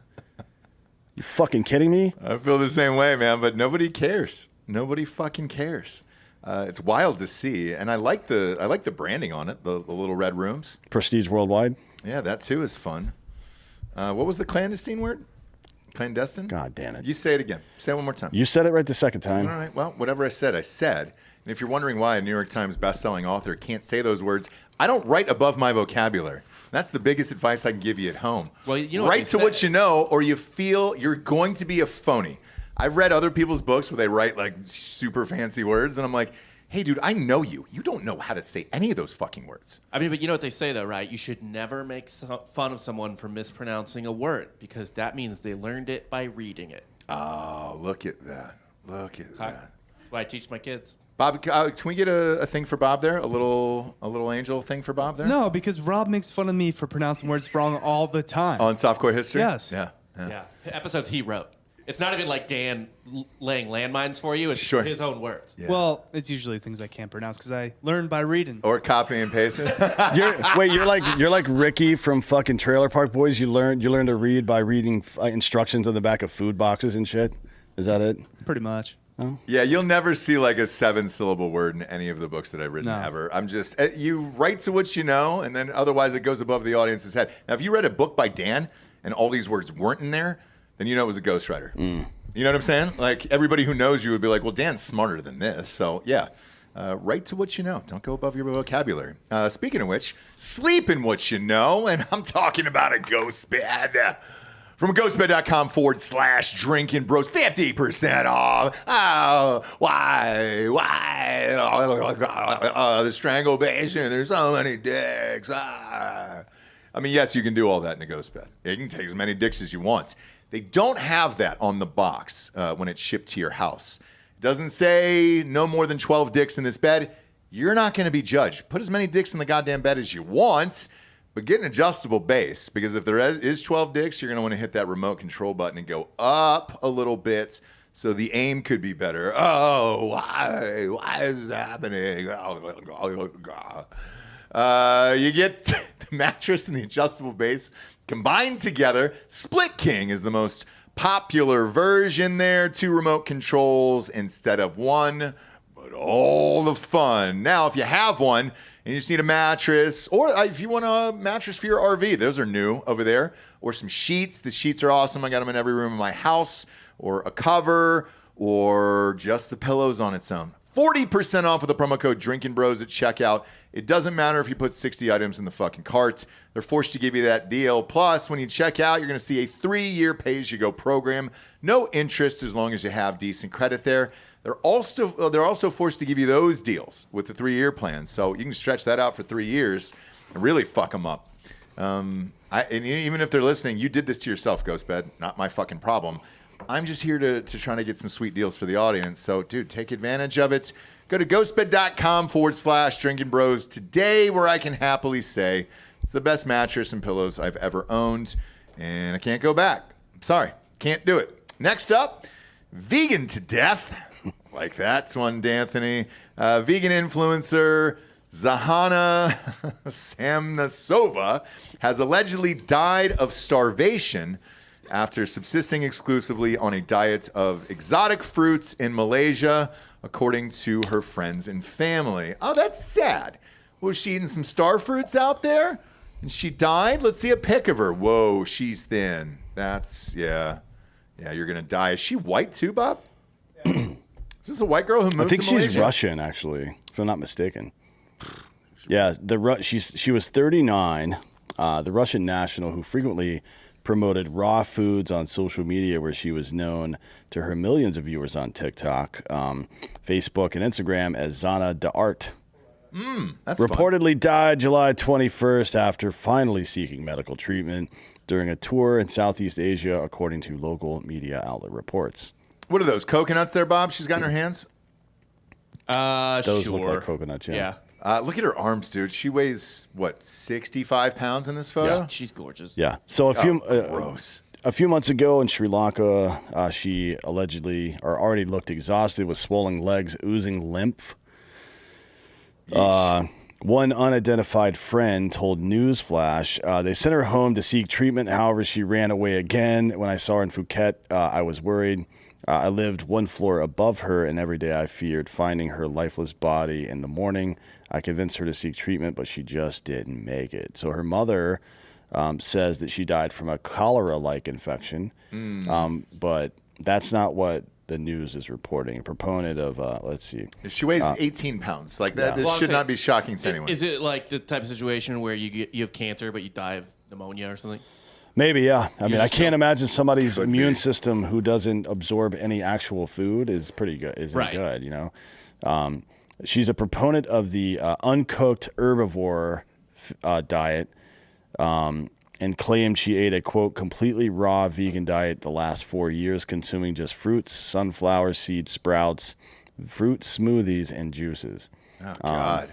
You fucking kidding me? I feel the same way, man, but nobody cares. Nobody fucking cares. It's wild to see, and I like the branding on it, the little red rooms. Prestige Worldwide. Yeah, that too is fun. What was the clandestine word? Clandestine? God damn it. You say it again. Say it one more time. You said it right the second time. All right. Well, whatever I said, I said. And if you're wondering why a New York Times bestselling author can't say those words, I don't write above my vocabulary. That's the biggest advice I can give you at home. Well, you know what write they to what say. you know, or you feel you're going to be a phony. I've read other people's books where they write like super fancy words, and I'm like, hey, dude, I know you. You don't know how to say any of those fucking words. I mean, but you know what they say, though, right? You should never make fun of someone for mispronouncing a word because that means they learned it by reading it. Oh, look at that. Look at that. That's why I teach my kids. Bob, can we get a thing for Bob there? A little angel thing for Bob there? No, because Rob makes fun of me for pronouncing words wrong all the time. On Softcore History? Yes. Yeah. Yeah. Episodes he wrote. It's not even like Dan laying landmines for you. It's Sure. his own words. Yeah. Well, it's usually things I can't pronounce because I learned by reading. Or copy and paste it. You're like Ricky from fucking Trailer Park Boys. You learn to read by reading instructions on the back of food boxes and shit. Is that it? Pretty much. Yeah, you'll never see like a 7-syllable word in any of the books that I've written No. ever. I'm just, you write to what you know, and then otherwise it goes above the audience's head. Now, if you read a book by Dan and all these words weren't in there, then you know it was a ghostwriter. You know what I'm saying? Like, everybody who knows you would be like, well, Dan's smarter than this. So, yeah, write to what you know. Don't go above your vocabulary. Speaking of which, sleep in what you know, and I'm talking about a ghost bed. From ghostbed.com/drinking bros, 50% off. Oh, why? The strangulation, there's so many dicks. I mean, yes, you can do all that in a ghost bed. You can take as many dicks as you want. They don't have that on the box when it's shipped to your house. It doesn't say no more than 12 dicks in this bed. You're not going to be judged. Put as many dicks in the goddamn bed as you want, but get an adjustable base, because if there is 12 dicks, you're going to want to hit that remote control button and go up a little bit so the aim could be better. Oh, why? Why is this happening? You get the mattress and the adjustable base combined together. Split King is the most popular version there. 2 remote controls instead of 1, but all the fun. Now, if you have one and you just need a mattress, or if you want a mattress for your RV, those are new over there, or some sheets. The sheets are awesome. I got them in every room in my house, or a cover, or just the pillows on its own. 40% off with the promo code Drinking Bros at checkout. It doesn't matter if you put 60 items in the fucking cart. They're forced to give you that deal. Plus, when you check out, you're going to see a 3-year pay-as-you-go program. No interest as long as you have decent credit there. They're also forced to give you those deals with the 3-year plan. So you can stretch that out for 3 years and really fuck them up. And even if they're listening, you did this to yourself, Ghostbed. Not my fucking problem. I'm just here to try to get some sweet deals for the audience. So, dude, take advantage of it. Go to ghostbed.com/drinking bros today, where I can happily say it's the best mattress and pillows I've ever owned. And I can't go back. I'm sorry. Can't do it. Next up, Vegan to Death. Like that's one, D'Anthony. Vegan influencer Zahana Samnasova has allegedly died of starvation after subsisting exclusively on a diet of exotic fruits in Malaysia, according to her friends and family. Oh, that's sad. Was she eating some star fruits out there? And she died? Let's see a pic of her. Whoa, she's thin. That's, yeah. Yeah, you're going to die. Is she white too, Bob? Is this a white girl who moved to Malaysia? I think she's Russian, actually, if I'm not mistaken. Yeah, she was 39. The Russian national who frequently promoted raw foods on social media, where she was known to her millions of viewers on TikTok, Facebook, and Instagram as Zana D'Art. That's fun. Reportedly died July 21st after finally seeking medical treatment during a tour in Southeast Asia, according to local media outlet reports. What are those coconuts there, Bob? She's got in her hands. Those Sure. look like coconuts, yeah. Look at her arms, dude. She weighs what, 65 pounds in this photo? Yeah. She's gorgeous. Yeah. So Gross. a few months ago in Sri Lanka, she allegedly or already looked exhausted with swollen legs, oozing lymph. One unidentified friend told Newsflash they sent her home to seek treatment. However, she ran away again. When I saw her in Phuket, I was worried. I lived one floor above her, and every day I feared finding her lifeless body in the morning. I convinced her to seek treatment, but she just didn't make it. So her mother says that she died from a cholera-like infection, but that's not what the news is reporting. A proponent of, let's see. She weighs 18 pounds. Like that. Yeah. This Well, I'm should saying, not be shocking to anyone. Is it like the type of situation where you have cancer but you die of pneumonia or something? Maybe, yeah. I mean, I just can't don't- imagine somebody's Could immune be. system who doesn't absorb any actual food is pretty good. Isn't Right. good, you know. She's a proponent of the uncooked herbivore diet, and claimed she ate a quote completely raw vegan diet the last 4 years, consuming just fruits, sunflower seed sprouts, fruit smoothies, and juices. Oh, God.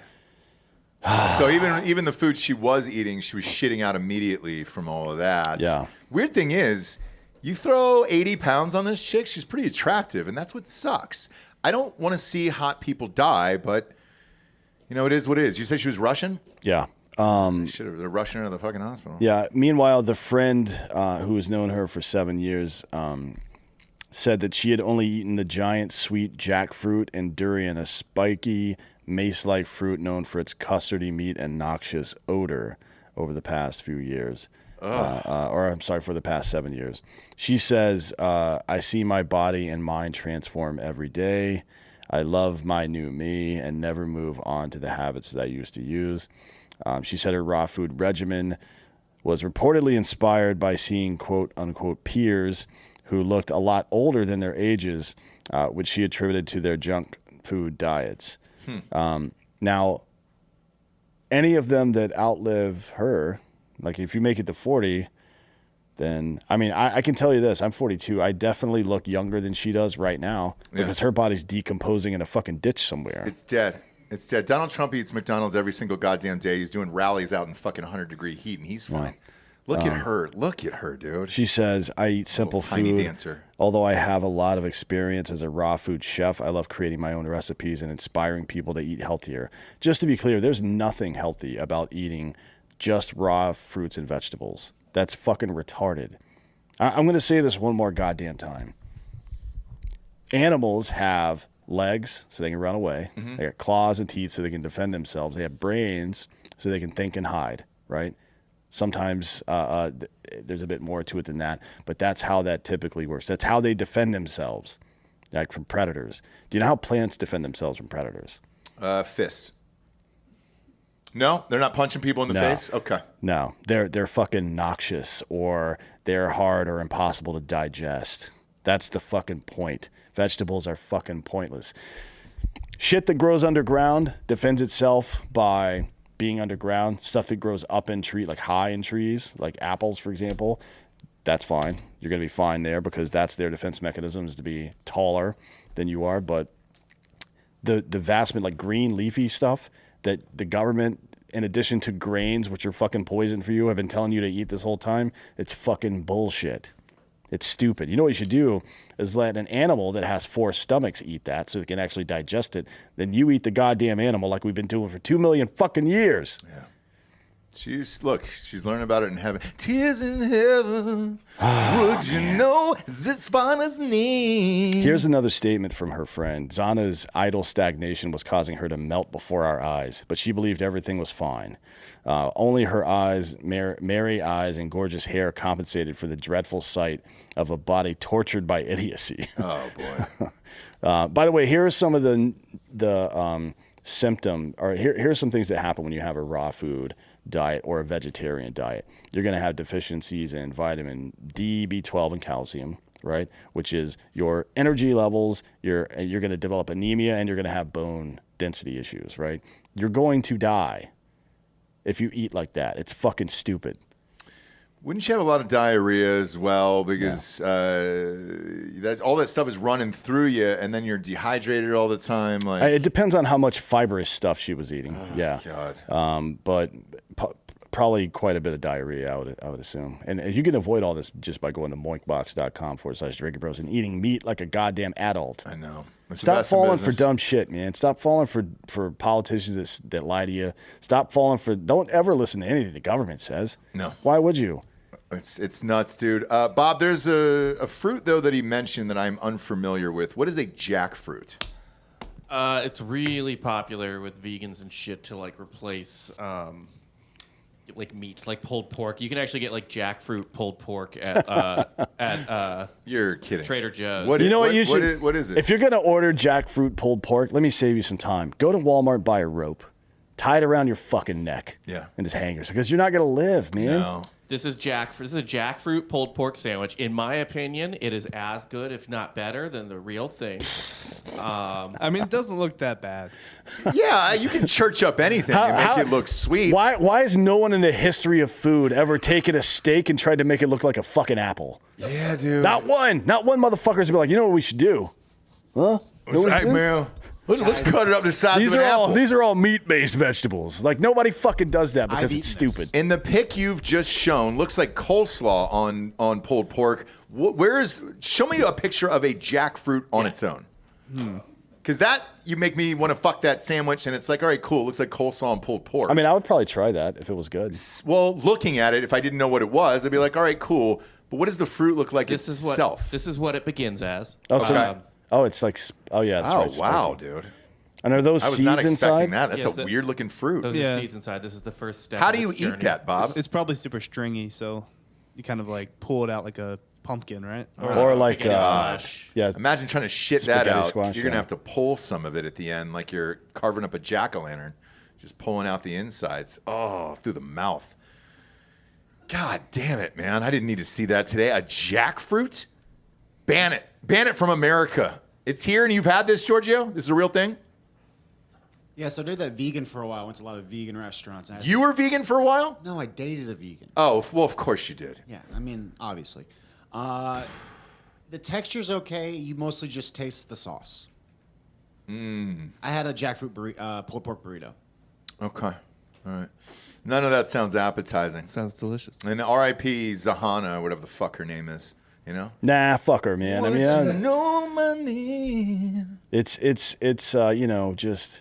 So even the food she was eating, she was shitting out immediately from all of that. Yeah. Weird thing is, you throw 80 pounds on this chick, she's pretty attractive, and that's what sucks. I don't want to see hot people die, but, you know, it is what it is. You said she was Russian? Yeah. They're rushing her to the fucking hospital. Yeah. Meanwhile, the friend who has known her for 7 years said that she had only eaten the giant sweet jackfruit and durian, a spiky mace-like fruit known for its custardy meat and noxious odor, over the past few years. For the past 7 years. She says, I see my body and mind transform every day. I love my new me and never move on to the habits that I used to use. She said her raw food regimen was reportedly inspired by seeing quote-unquote peers who looked a lot older than their ages, which she attributed to their junk food diets. Now, any of them that outlive her, like if you make it to 40, then, I mean, I can tell you this. I'm 42. I definitely look younger than she does right now because her body's decomposing in a fucking ditch somewhere. It's dead. It's dead. Donald Trump eats McDonald's every single goddamn day. He's doing rallies out in fucking 100-degree heat, and he's fine. Look at her. Look at her, dude. She says, I eat simple Little tiny food. dancer. Although I have a lot of experience as a raw food chef, I love creating my own recipes and inspiring people to eat healthier. Just to be clear, there's nothing healthy about eating just raw fruits and vegetables. That's fucking retarded. I'm going to say this one more goddamn time. Animals have legs so they can run away. They got claws and teeth so they can defend themselves. They have brains so they can think and hide, right? Sometimes there's a bit more to it than that, but that's how that typically works. That's how they defend themselves, like from predators. Do you know how plants defend themselves from predators? Fists. No, they're not punching people in the No. face. Okay. No, they're fucking noxious, or they're hard or impossible to digest. That's the fucking point. Vegetables are fucking pointless. Shit that grows underground defends itself by being underground. Stuff that grows up in tree, like high in trees, like apples, for example, that's fine. You're going to be fine there because that's their defense mechanism, is to be taller than you are. But the vast, like green leafy stuff that the government, in addition to grains, which are fucking poison for you, have been telling you to eat this whole time, it's fucking bullshit. It's stupid. You know what you should do is let an animal that has 4 stomachs eat that so they can actually digest it. Then you eat the goddamn animal like we've been doing for 2 million fucking years. Yeah. She's learning about it in heaven. Tears in heaven. Would you know it's Spana's name? Here's another statement from her friend. Zana's idle stagnation was causing her to melt before our eyes, but she believed everything was fine. Only her eyes, merry eyes, and gorgeous hair compensated for the dreadful sight of a body tortured by idiocy. Oh, boy. By the way, here are some of the symptom, or here's some things that happen when you have a raw food diet or a vegetarian diet. You're going to have deficiencies in vitamin D, B12, and calcium, right? Which is your energy levels, you're going to develop anemia, and you're going to have bone density issues, right? You're going to die if you eat like that. It's fucking stupid. Wouldn't you have a lot of diarrhea as well? Because that's all that stuff is running through you, and then you're dehydrated all the time. Like, It depends on how much fibrous stuff she was eating. Yeah. God. But probably quite a bit of diarrhea, I would assume. And you can avoid all this just by going to moinkbox.com/Drinking Bros and eating meat like a goddamn adult. I know. It's the Stop best in falling for business. dumb shit, man. Stop falling for politicians that lie to you. Stop falling for. Don't ever listen to anything the government says. No. Why would you? It's nuts, dude. Bob, there's a fruit, though, that he mentioned that I'm unfamiliar with. What is a jackfruit? It's really popular with vegans and shit to like replace like meats, like pulled pork. You can actually get like jackfruit pulled pork at You're kidding. Trader Joe's. What You know what? what- You what should. is- what is it? If you're gonna order jackfruit pulled pork, let me save you some time. Go to Walmart, buy a rope, tie it around your fucking neck. Yeah. And just hang yourself because you're not gonna live, man. No. This is a jackfruit pulled pork sandwich. In my opinion, it is as good, if not better, than the real thing. I mean, it doesn't look that bad. Yeah, you can church up anything and make it look sweet. Why has no one in the history of food ever taken a steak and tried to make it look like a fucking apple? Yeah, dude. Not one motherfucker's be like, you know what we should do? Huh? Know what we Hey, should do? man. Let's cut it up to the size These of an are apple. these are all meat-based vegetables. Like nobody fucking does that because I've it's eaten this. stupid. In the pic you've just shown, looks like coleslaw on pulled pork. Show me a picture of a jackfruit on its own. Because that, you make me want to fuck that sandwich, and it's like, all right, cool. Looks like coleslaw and pulled pork. I mean, I would probably try that if it was good. well, looking at it, if I didn't know what it was, I'd be like, all right, cool. But what does the fruit look like This is itself? what it begins as. Oh, so Okay. it's like yeah. That's Oh, right, wow, smoky. dude. And are those I was seeds not expecting inside? that. That's Yes, a weird-looking fruit. Those Yeah. are seeds inside. This is the first step. How of do you its eat journey. that, Bob? It's probably super stringy, so you kind of like pull it out like a pumpkin, right? Or like spaghetti squash. yeah. Imagine trying to shit Spaghetti that out. squash, You're going to yeah. have to pull some of it at the end like you're carving up a jack-o'-lantern, just pulling out the insides. Oh, through the mouth. God damn it, man. I didn't need to see that today. A jackfruit? Ban it. Ban it from America. It's here, and you've had this, Giorgio? This is a real thing? Yeah, so I did that vegan for a while. I went to a lot of vegan restaurants. And You were vegan for a while? No, I dated a vegan. Oh, well, of course you did. Yeah, I mean, obviously. The texture's okay. You mostly just taste the sauce. I had a jackfruit pulled pork burrito. Okay. All right. None of that sounds appetizing. Sounds delicious. And R.I.P. Zahana, whatever the fuck her name is, you know? Nah, fuck her, man. I mean, no money. it's you know, just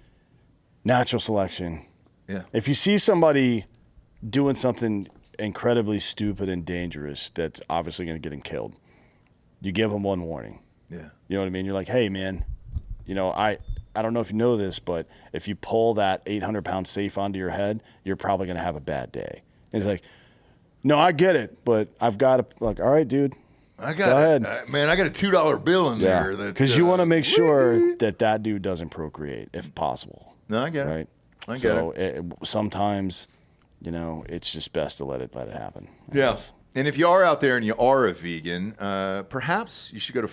natural selection. Yeah. If you see somebody doing something incredibly stupid and dangerous that's obviously going to get him killed, you give them one warning. Yeah. You know what I mean? You're like, hey, man, you know, I don't know if you know this, but if you pull that 800-pound safe onto your head, you're probably going to have a bad day. And he's like, no, I get it, but I've got to, like, all right, dude. I Go got ahead. man, I got a $2 bill in Yeah. there. Because you want to make sure that dude doesn't procreate if possible. No, I get it. Right? I get so sometimes, you know, it's just best to let it happen. I guess. And if you are out there and you are a vegan, perhaps you should go to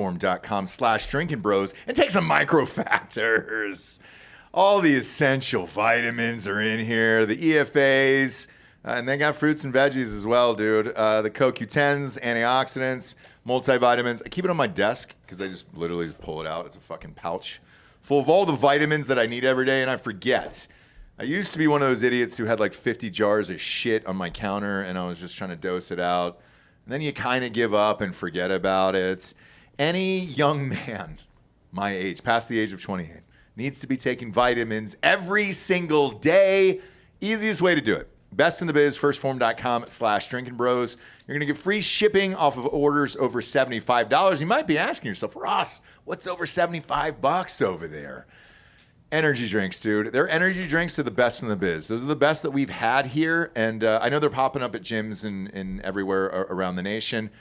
firstform.com/drinkingbros and take some microfactors. All the essential vitamins are in here, the EFAs, and they got fruits and veggies as well, dude. The CoQ10s, antioxidants, multivitamins. I keep it on my desk because I just literally just pull it out. It's a fucking pouch full of all the vitamins that I need every day, and I forget. I used to be one of those idiots who had like 50 jars of shit on my counter, and I was just trying to dose it out. And then you kind of give up and forget about it. Any young man my age, past the age of 28, needs to be taking vitamins every single day. Easiest way to do it. Best in the biz, firstform.com/drinkingbros. You're going to get free shipping off of orders over $75. You might be asking yourself, Ross, what's over $75 over there? Energy drinks, dude. Their energy drinks are the best in the biz. Those are the best that we've had here. And I know they're popping up at gyms and everywhere around the nation.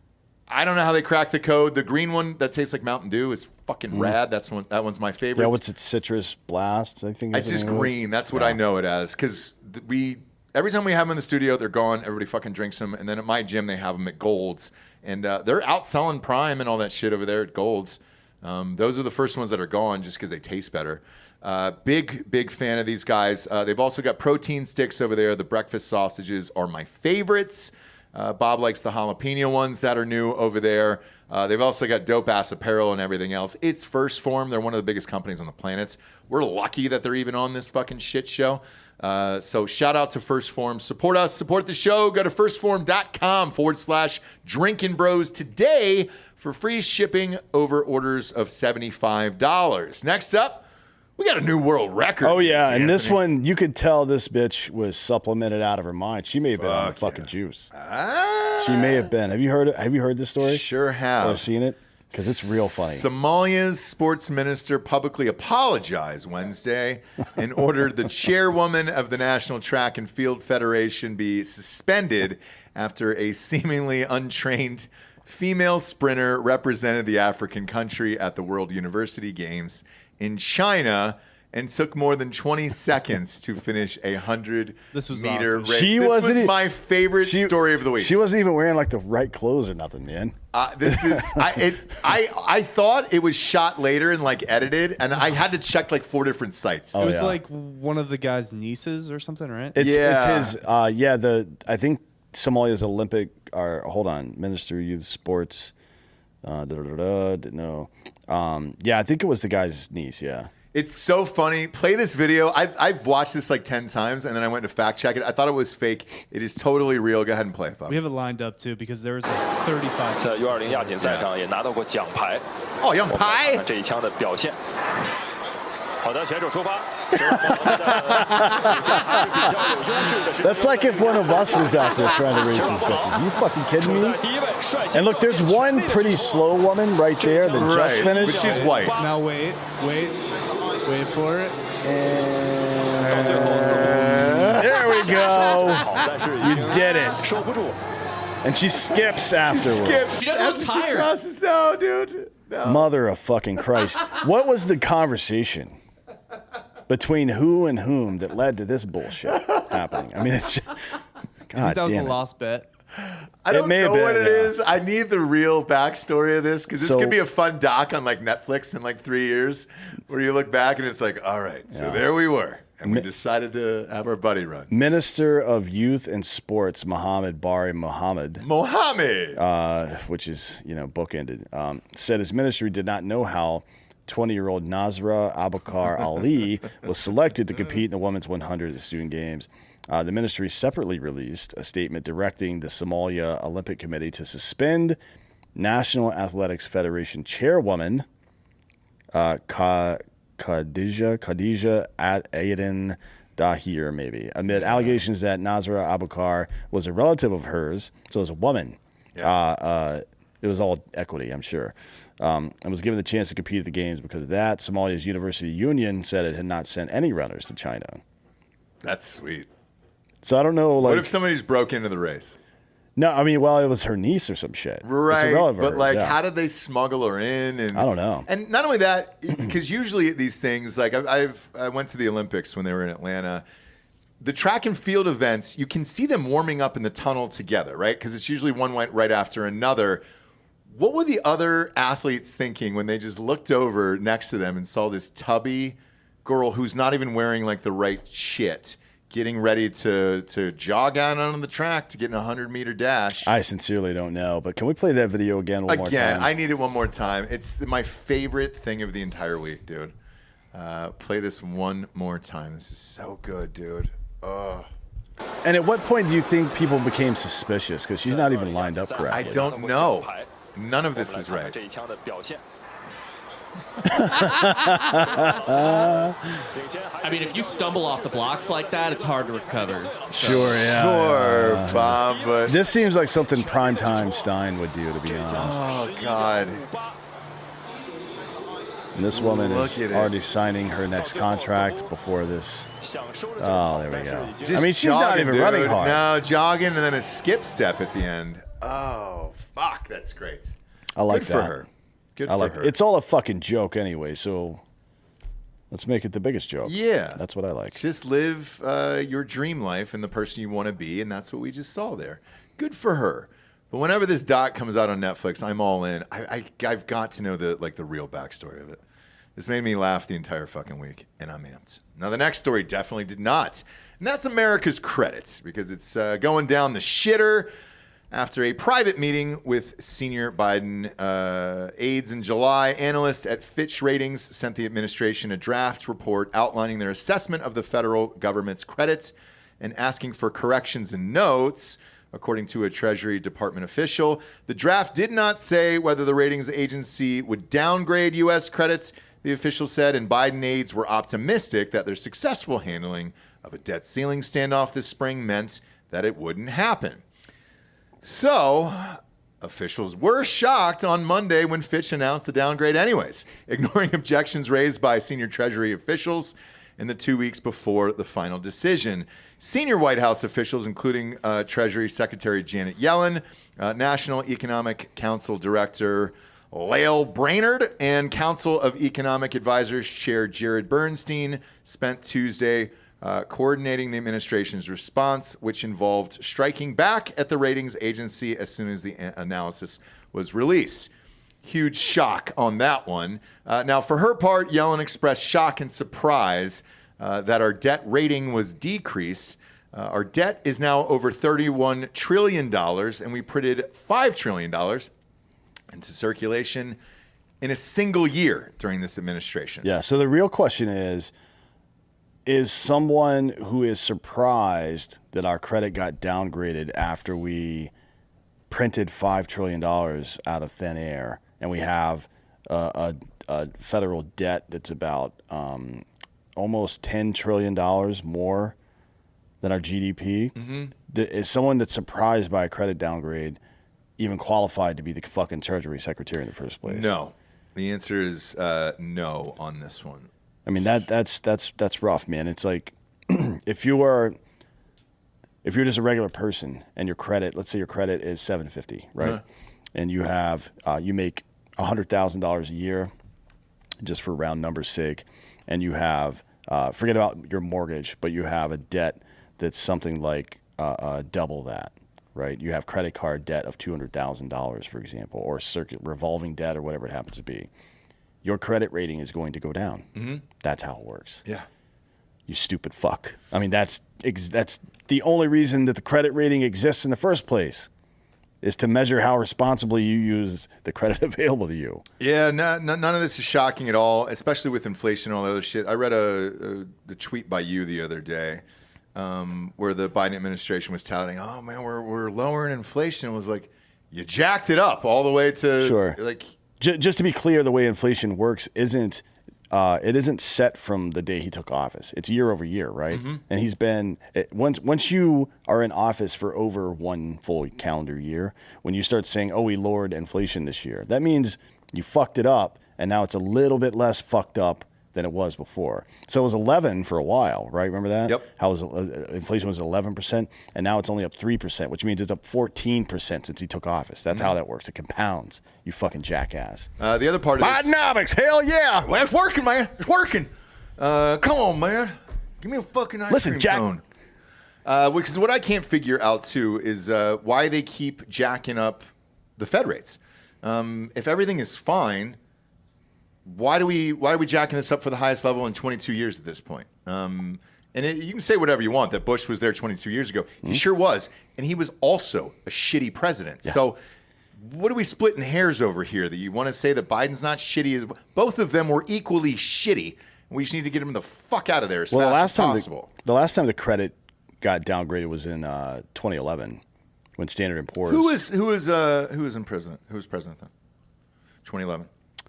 I don't know how they crack the code. The green one that tastes like Mountain Dew is fucking rad. That one's my favorite. Yeah, what's it? Citrus Blast, I think. It's just green. That's what I know it as. Because every time we have them in the studio, they're gone. Everybody fucking drinks them. And then at my gym, they have them at Gold's. And they're outselling Prime and all that shit over there at Gold's. Those are the first ones that are gone just because they taste better. Big fan of these guys. They've also got protein sticks over there. The breakfast sausages are my favorites. Bob likes the jalapeno ones that are new over there. They've also got dope-ass apparel and everything else. It's First Form. They're one of the biggest companies on the planet. We're lucky that they're even on this fucking shit show. So shout out to First Form. Support us. Support the show. Go to firstform.com/Drinkin' Bros today for free shipping over orders of $75. Next up, we got a new world record. Oh, yeah. And this Anthony. one, you could tell this bitch was supplemented out of her mind. She may have been on the fucking juice. She may have been. Have you heard this story? Sure have. Or seen it? Because it's real funny. Somalia's sports minister publicly apologized Wednesday and ordered the chairwoman of the National Track and Field Federation be suspended after a seemingly untrained female sprinter represented the African country at the World University Games in China and took more than 20 seconds to finish a 100-meter This was race. awesome. This was my favorite story of the week. She wasn't even wearing like the right clothes or nothing, man. This is I thought it was shot later and like edited, and I had to check like 4 different sites. It was yeah. like one of the guy's nieces or something, right? It's his. Yeah. I think Somalia's Olympic. Or hold on, Minister of Youth Sports. No. Yeah, I think it was the guy's niece. Yeah. It's so funny. Play this video. I've watched this like 10 times, and then I went to fact check it. I thought it was fake. It is totally real. Go ahead and play it, Bob. We have it lined up too because there was like 35. 在U20亚锦赛上也拿到过奖牌。 哦，杨牌。 这一枪的表现。好的，选手出发。 That's like if one of us was out there trying to race these bitches. Are you fucking kidding me? And look, there's one pretty slow woman right there that just finished. But she's white. Now wait for it. And there we go. You did it. And she skips afterwards. She doesn't look tired. Crosses down, dude. No. Mother of fucking Christ. What was the conversation between who and whom that led to this bullshit happening? I mean, it's just, I God think that was a damn it. lost bet. I don't may have know been, what it yeah. is. I need the real backstory of this because this So- could be a fun doc on like Netflix in like 3 years where you look back and it's like, all right, so there we were. And we decided to have our buddy run. Minister of Youth and Sports, Mohammed Bari Mohammed, Mohammed. which is, bookended, said his ministry did not know how 20-year-old Nasra Abukar Ali was selected to compete in the women's 100 at the Student Games. The ministry separately released a statement directing the Somalia Olympic Committee to suspend National Athletics Federation chairwoman Khadija Aden Dahir, maybe, amid allegations that Nasra Abukar was a relative of hers, so it was a woman. Yeah. It was all equity, I'm sure. And was given the chance to compete at the games because of that. Somalia's University Union said it had not sent any runners to China. That's sweet. So I don't know, like... What if somebody just broke into the race? No, I mean, well, it was her niece or some shit. Right, It's irrelevant, but like, yeah. how did they smuggle her in? And I don't know. And not only that, because usually at these things, like I went to the Olympics when they were in Atlanta. The track and field events, you can see them warming up in the tunnel together, right? Because it's usually one went right after another. What were the other athletes thinking when they just looked over next to them and saw this tubby girl who's not even wearing like the right shit, getting ready to jog out on the track to get in a 100-meter dash? I sincerely don't know, but can we play that video again one more time? I need it one more time. It's my favorite thing of the entire week, dude. Play this one more time. This is so good, dude. Ugh. And at what point do you think people became suspicious? Because she's not even lined up I correctly. don't know. None of this is right. 这一枪的表现。 I mean, if you stumble off the blocks like that, it's hard to recover. Sure, yeah. Sure, Bob, but This seems like something Primetime Stein would do, to be honest. oh god, And this woman Look is at it. already signing her next contract before this. 享受着 Oh, there we go. just I mean, she's not jogging, even dude. running hard. No, jogging and then a skip step at the end. Oh fuck, that's great. I like Good that. for her. Good I like for her. It's all a fucking joke anyway, so let's make it the biggest joke. Yeah. That's what I like. Just live your dream life and the person you want to be, and that's what we just saw there. Good for her. But whenever this doc comes out on Netflix, I'm all in. I've got to know the real backstory of it. This made me laugh the entire fucking week, and I'm amped. Now, the next story definitely did not. And that's America's credits, because it's going down the shitter after a private meeting with senior Biden aides in July. Analysts at Fitch Ratings sent the administration a draft report outlining their assessment of the federal government's credits and asking for corrections and notes. According to a Treasury Department official, the draft did not say whether the ratings agency would downgrade U.S. credits, the official said, and Biden aides were optimistic that their successful handling of a debt ceiling standoff this spring meant that it wouldn't happen. So, officials were shocked on Monday when Fitch announced the downgrade anyways, ignoring objections raised by senior Treasury officials in the 2 weeks before the final decision. Senior White House officials, including Treasury Secretary Janet Yellen, National Economic Council Director Lael Brainerd, and Council of Economic Advisors Chair Jared Bernstein, spent Tuesday coordinating the administration's response, which involved striking back at the ratings agency as soon as the analysis was released. Huge shock on that one. Now, for her part, Yellen expressed shock and surprise that our debt rating was decreased. Our debt is now over $31 trillion, and we printed $5 trillion into circulation in a single year during this administration. Yeah, so the real question is someone who is surprised that our credit got downgraded after we printed $5 trillion out of thin air, and we have a federal debt that's about almost $10 trillion more than our GDP. Mm-hmm. Is someone that's surprised by a credit downgrade even qualified to be the fucking Treasury Secretary in the first place? No. The answer is no on this one. I mean, that's rough, man. It's like if you're just a regular person and your credit, let's say your credit is 750, right? Uh-huh. And you have you make $100,000 a year, just for round numbers' sake, and you have forget about your mortgage, but you have a debt that's something like double that, right? You have credit card debt of $200,000, for example, or revolving debt or whatever it happens to be. Your credit rating is going to go down. Mm-hmm. That's how it works. Yeah. You stupid fuck. I mean, that's the only reason that the credit rating exists in the first place, is to measure how responsibly you use the credit available to you. Yeah, none of this is shocking at all, especially with inflation and all the other shit. I read the tweet by you the other day where the Biden administration was touting, oh, man, we're lowering inflation. It was like, you jacked it up all the way to sure. Like. Just to be clear, the way inflation works isn't set from the day he took office. It's year over year, right? Mm-hmm. And he's been once you are in office for over one full calendar year, when you start saying, "Oh, we lowered inflation this year," that means you fucked it up, and now it's a little bit less fucked up than it was before. So it was 11 for a while, right? Remember that? Yep. How was inflation was 11%, and now it's only up 3%, which means it's up 14% since he took office. That's how that works. It compounds. You fucking jackass. The other part of this, Bidenomics, hell yeah! Well, it's working, man. It's working. Come on, man. Give me a fucking ice cream cone. Which is what I can't figure out too is why they keep jacking up the Fed rates. If everything is fine, why are we jacking this up for the highest level in 22 years at this point? And you can say whatever you want, that Bush was there 22 years ago. Mm-hmm. He sure was. And he was also a shitty president. Yeah. So what are we splitting hairs over here? That you want to say that Biden's not shitty? Both of them were equally shitty. We just need to get them the fuck out of there as fast as possible. The last time the credit got downgraded was in 2011 when Standard & Poor's. Who was president? Who was president then? 2011.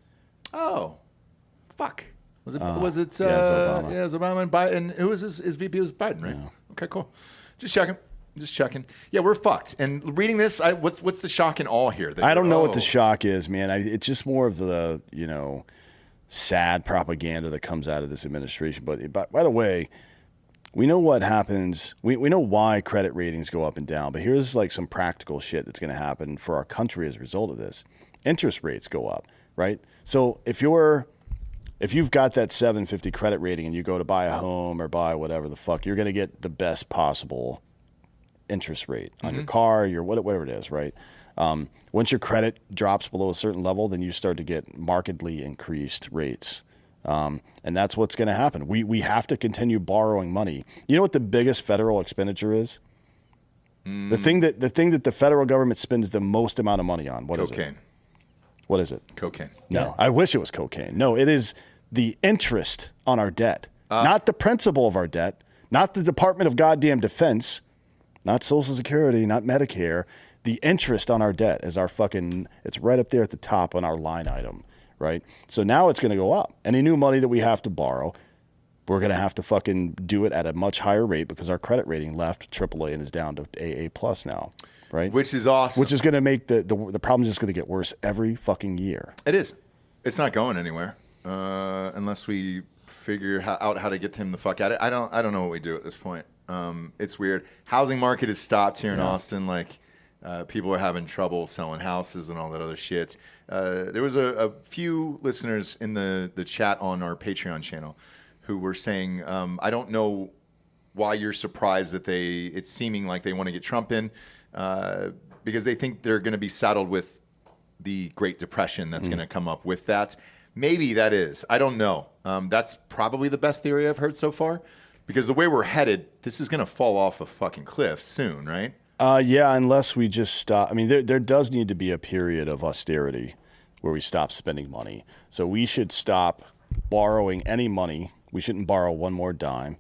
Oh, fuck. Was it? Yeah, it was Obama. Yeah, it was Obama and Biden. Who was his VP? Was Biden, right? Yeah. Okay, cool. Just checking. Yeah, we're fucked. And reading this, what's the shock in all here? I don't know what the shock is, man. It's just more of the sad propaganda that comes out of this administration. But by the way, we know what happens. We know why credit ratings go up and down. But here's like some practical shit that's going to happen for our country as a result of this. Interest rates go up, right? So if you've got that 750 credit rating and you go to buy a home or buy whatever the fuck, you're going to get the best possible interest rate on your car, your whatever it is, right? Once your credit drops below a certain level, then you start to get markedly increased rates. And that's what's going to happen. We have to continue borrowing money. You know what the biggest federal expenditure is? The thing that the federal government spends the most amount of money on. What is it? Cocaine. What is it? Cocaine. No, I wish it was cocaine. No, it is the interest on our debt, not the principal of our debt, not the Department of Goddamn Defense, not Social Security, not Medicare. The interest on our debt is it's right up there at the top on our line item, right? So now it's going to go up. Any new money that we have to borrow, we're going to have to fucking do it at a much higher rate because our credit rating left AAA and is down to AA+ now, right? Which is awesome. Which is going to make the problem just going to get worse every fucking year. It is. It's not going anywhere unless we figure out how to get him the fuck out of it. I don't know what we do at this point. It's weird. Housing market has stopped here in Austin. Like people are having trouble selling houses and all that other shit. There was a few listeners in the chat on our Patreon channel who were saying, I don't know why you're surprised that it's seeming like they want to get Trump in because they think they're going to be saddled with the Great Depression that's going to come up with that. Maybe that is. I don't know. That's probably the best theory I've heard so far because the way we're headed, this is going to fall off a fucking cliff soon, right? Yeah, unless we just stop. I mean, there does need to be a period of austerity where we stop spending money. So we should stop borrowing any money. We shouldn't borrow one more dime.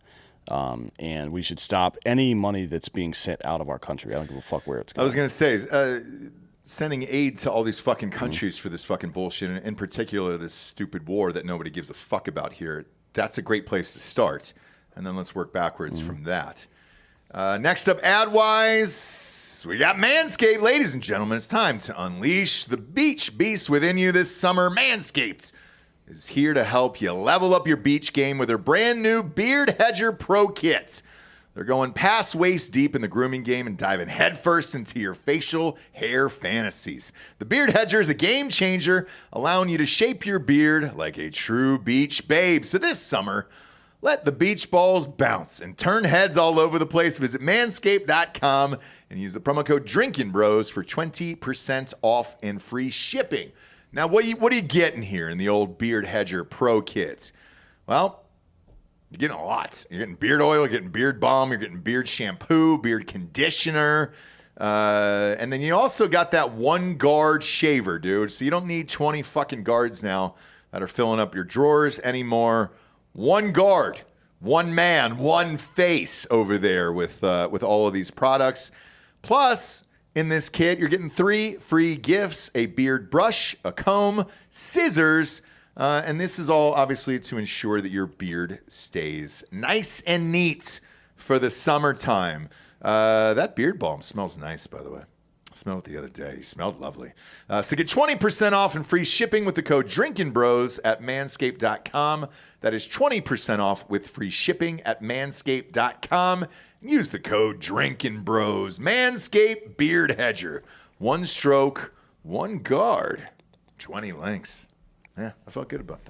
And we should stop any money that's being sent out of our country. I don't give a fuck where it's going. I was going to say, sending aid to all these fucking countries for this fucking bullshit, and in particular this stupid war that nobody gives a fuck about here, that's a great place to start. And then let's work backwards from that. Next up, ad-wise, we got Manscaped. Ladies and gentlemen, it's time to unleash the beach beast within you this summer. Manscaped is here to help you level up your beach game with their brand new Beard Hedger Pro Kits. They're going past waist deep in the grooming game and diving headfirst into your facial hair fantasies. The Beard Hedger is a game changer, allowing you to shape your beard like a true beach babe. So this summer, let the beach balls bounce and turn heads all over the place. Visit manscaped.com and use the promo code DrinkinBros for 20% off and free shipping. Now, what are you getting here in the old Beard Hedger Pro Kits? Well, you're getting a lot. You're getting beard oil, you're getting beard balm, you're getting beard shampoo, beard conditioner, and then you also got that one guard shaver, dude. So you don't need 20 fucking guards now that are filling up your drawers anymore. One guard, one man, one face over there with all of these products. Plus, in this kit, you're getting 3 free gifts: a beard brush, a comb, scissors, and this is all obviously to ensure that your beard stays nice and neat for the summertime. That beard balm smells nice, by the way. I smelled it the other day. You smelled lovely. So get 20% off and free shipping with the code DrinkinBros at manscaped.com. That is 20% off with free shipping at manscaped.com. Use the code DrinkinBros. Manscaped Beard Hedger. One stroke, one guard, 20 lengths. Yeah, I felt good about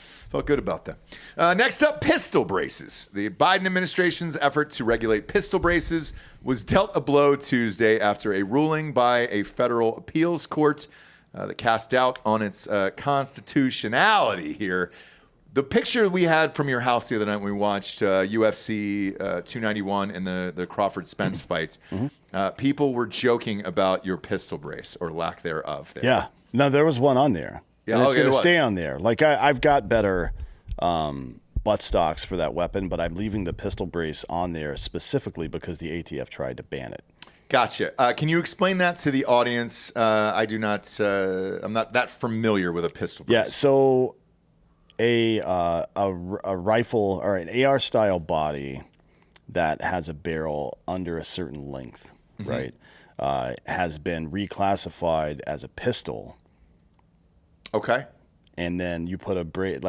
that. Next up, pistol braces. The Biden administration's effort to regulate pistol braces was dealt a blow Tuesday after a ruling by a federal appeals court that cast doubt on its constitutionality here. The picture we had from your house the other night when we watched UFC 291 and the Crawford-Spence fights, people were joking about your pistol brace or lack thereof. There. Yeah. No, there was one on there. Yeah, and it's going to stay on there. Like I've got better butt stocks for that weapon, but I'm leaving the pistol brace on there specifically because the ATF tried to ban it. Gotcha. Can you explain that to the audience? I'm not that familiar with a pistol brace. Yeah. So a rifle or an AR style body that has a barrel under a certain length, right, has been reclassified as a pistol. Okay. And then you put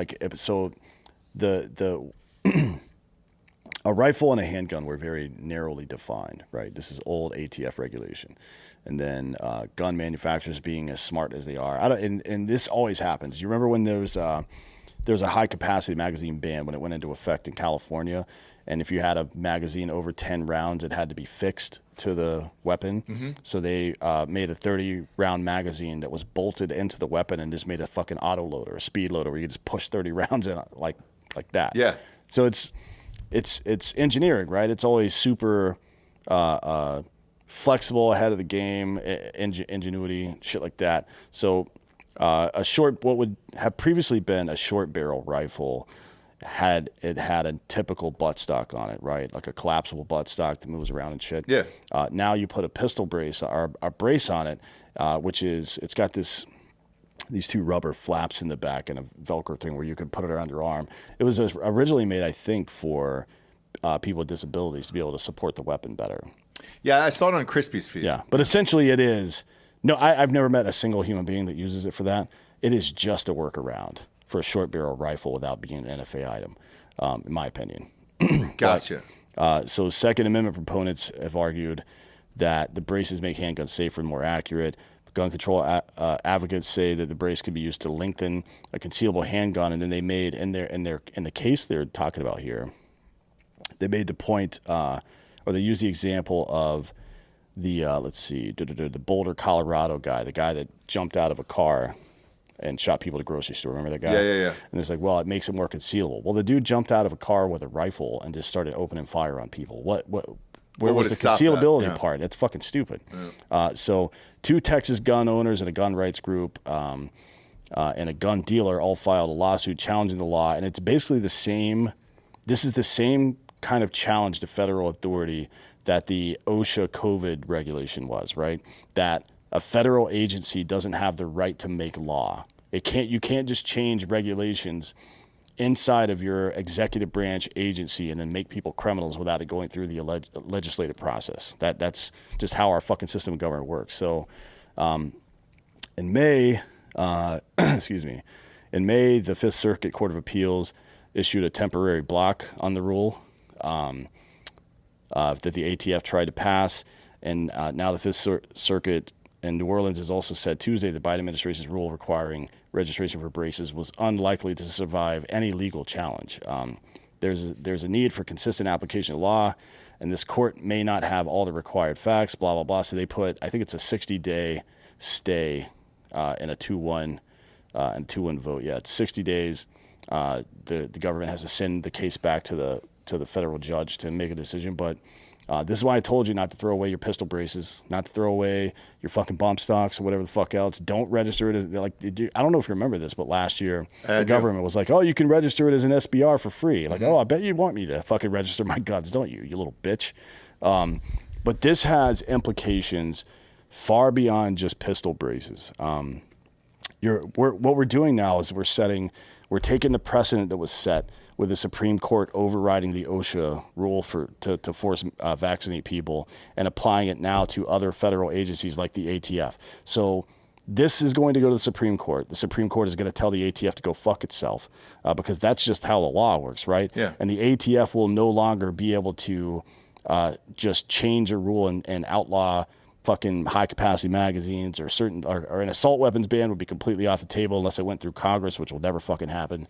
the a rifle and a handgun were very narrowly defined, right? This is old ATF regulation. And then gun manufacturers being as smart as they are. And this always happens. You remember when there was there's a high capacity magazine ban when it went into effect in California. And if you had a magazine over 10 rounds, it had to be fixed to the weapon. So they made a 30-round magazine that was bolted into the weapon and just made a fucking auto loader, a speed loader, where you could just push 30 rounds in like that. Yeah. So it's engineering, right? It's always super flexible, ahead of the game, ingenuity, shit like that. So what would have previously been a short barrel rifle had a typical buttstock on it, right? Like a collapsible buttstock that moves around and shit. Yeah. Now you put a pistol brace or a brace on it, which is it's got these two rubber flaps in the back and a Velcro thing where you could put it around your arm. It was originally made, I think, for people with disabilities to be able to support the weapon better. Yeah, I saw it on Crispy's feed. Yeah, but essentially it is. No, I've never met a single human being that uses it for that. It is just a workaround for a short barrel rifle without being an NFA item, in my opinion. Gotcha. So Second Amendment proponents have argued that the braces make handguns safer and more accurate. Gun control advocates say that the brace could be used to lengthen a concealable handgun, and then they made in the case they're talking about here, they made the point, or they used the example of the the Boulder, Colorado guy, the guy that jumped out of a car and shot people at a grocery store. Remember that guy? Yeah. And it's like, well, it makes it more concealable. Well, the dude jumped out of a car with a rifle and just started opening fire on people. Where was the concealability part? That's fucking stupid. Yeah. So 2 Texas gun owners and a gun rights group and a gun dealer all filed a lawsuit challenging the law. And it's basically the same. This is the same kind of challenge to federal authority that the OSHA COVID regulation was, right? That a federal agency doesn't have the right to make law. You can't just change regulations inside of your executive branch agency and then make people criminals without it going through the legislative process. That's just how our fucking system of government works. So in May, the Fifth Circuit Court of Appeals issued a temporary block on the rule that the ATF tried to pass. And now the Fifth Circuit in New Orleans has also said Tuesday the Biden administration's rule requiring registration for braces was unlikely to survive any legal challenge. There's a need for consistent application of law, and this court may not have all the required facts, blah, blah, blah. So they put, I think it's a 60-day stay in a 2-1 vote. Yeah, it's 60 days. The government has to send the case back to the federal judge to make a decision, but this is why I told you not to throw away your pistol braces, not to throw away your fucking bump stocks or whatever the fuck else. Don't register it as, like, I don't know if you remember this, but last year the government was like, oh, you can register it as an SBR for free. Like, oh, I bet you want me to fucking register my guns, don't you, you little bitch? But this has implications far beyond just pistol braces. What we're doing now is we're taking the precedent that was set with the Supreme Court overriding the OSHA rule to force vaccinate people and applying it now to other federal agencies like the ATF. So this is going to go to the Supreme Court. The Supreme Court is going to tell the ATF to go fuck itself because that's just how the law works, right? Yeah. And the ATF will no longer be able to just change a rule and outlaw fucking high-capacity magazines or or an assault weapons ban would be completely off the table unless it went through Congress, which will never fucking happen.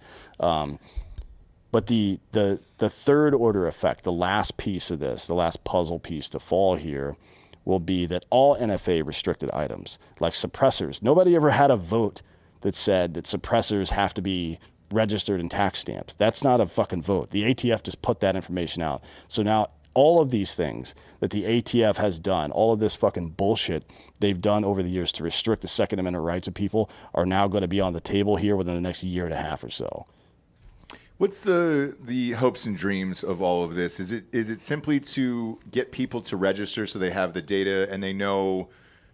But the third order effect, the last piece of this, the last puzzle piece to fall here, will be that all NFA restricted items, like suppressors, nobody ever had a vote that said that suppressors have to be registered and tax stamped. That's not a fucking vote. The ATF just put that information out. So now all of these things that the ATF has done, all of this fucking bullshit they've done over the years to restrict the Second Amendment rights of people are now going to be on the table here within the next year and a half or so. What's the hopes and dreams of all of this? Is it simply to get people to register so they have the data and they know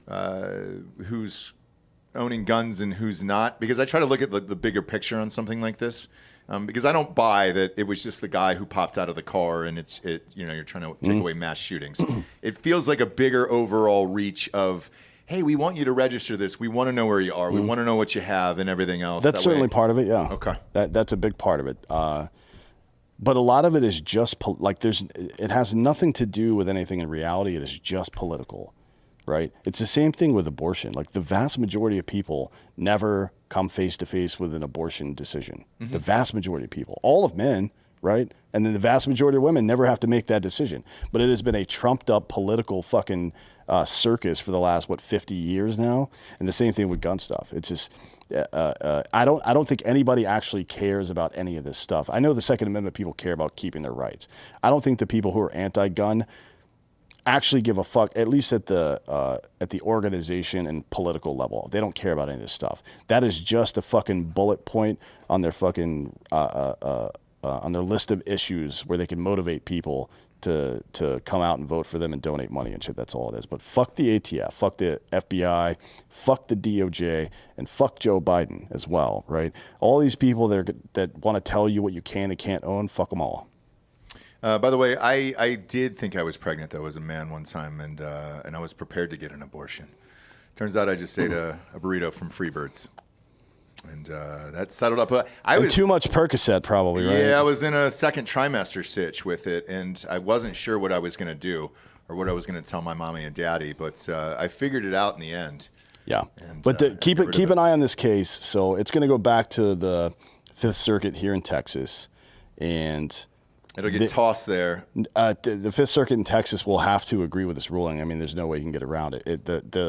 who's owning guns and who's not? Because I try to look at the bigger picture on something like this. Because I don't buy that it was just the guy who popped out of the car and you're trying to take away mass shootings. It feels like a bigger overall reach of, hey, we want you to register this. We want to know where you are. We want to know what you have and everything else. That's certainly part of it, yeah. Okay. That's a big part of it. But a lot of it is just, it has nothing to do with anything in reality. It is just political. right? It's the same thing with abortion. Like the vast majority of people never come face to face with an abortion decision. The vast majority of people, all of men, right? And then the vast majority of women never have to make that decision. But it has been a trumped up political fucking circus for the last, 50 years now. And the same thing with gun stuff. It's just, I don't think anybody actually cares about any of this stuff. I know the Second Amendment people care about keeping their rights. I don't think the people who are anti-gun actually give a fuck, at least at the organization and political level. They don't care about any of this stuff. That is just a fucking bullet point on their fucking on their list of issues where they can motivate people to come out and vote for them and donate money and shit. That's all it is. But fuck the ATF, fuck the FBI, fuck the DOJ, and fuck Joe Biden as well, right? All these people that want to tell you what you can and can't own, fuck them all. By the way, I did think I was pregnant, though, as a man one time, and I was prepared to get an abortion. Turns out I just ate a burrito from Freebirds. And that settled up. I was too much Percocet, probably, right? Yeah, I was in a second trimester sitch with it, and I wasn't sure what I was going to do or what I was going to tell my mommy and daddy, but I figured it out in the end. Yeah, and, but keep an eye on this case. So it's going to go back to the Fifth Circuit here in Texas, and it'll get tossed there. The Fifth Circuit in Texas will have to agree with this ruling. I mean, there's no way you can get around it.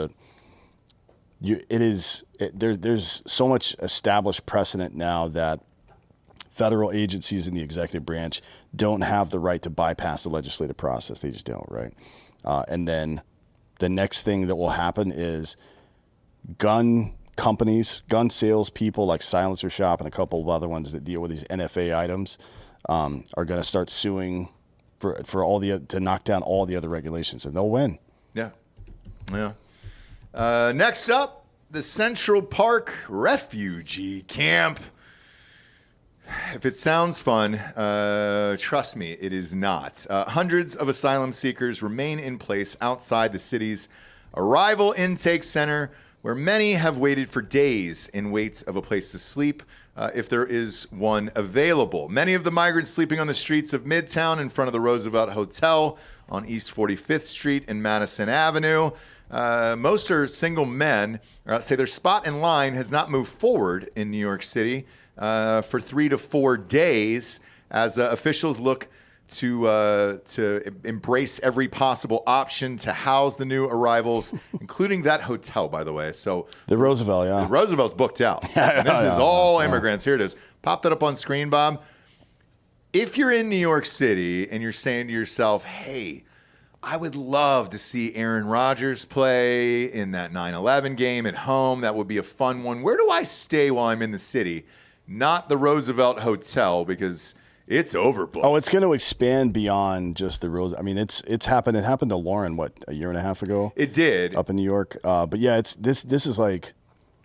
There's so much established precedent now that federal agencies in the executive branch don't have the right to bypass the legislative process. They just don't, right? And then the next thing that will happen is gun companies, gun sales people like Silencer Shop and a couple of other ones that deal with these NFA items are going to start suing for all to knock down all the other regulations, and they'll win. Yeah. Next up, the Central Park Refugee Camp. If it sounds fun, trust me, it is not. Hundreds of asylum seekers remain in place outside the city's arrival intake center, where many have waited for days in wait of a place to sleep, if there is one available. Many of the migrants sleeping on the streets of Midtown in front of the Roosevelt Hotel on East 45th Street and Madison Avenue. Most are single men. Say their spot in line has not moved forward in New York City for 3 to 4 days as officials look to embrace every possible option to house the new arrivals, including that hotel, by the way. So the Roosevelt, yeah. The Roosevelt's booked out. And this is all immigrants. Here it is. Pop that up on screen, Bob. If you're in New York City and you're saying to yourself, hey, I would love to see Aaron Rodgers play in that 9/11 game at home. That would be a fun one. Where do I stay while I'm in the city? Not the Roosevelt Hotel, because it's overbooked. Oh, it's going to expand beyond just the Rose. I mean, it's happened. It happened to Lauren, a year and a half ago? It did. Up in New York. But yeah, this is like,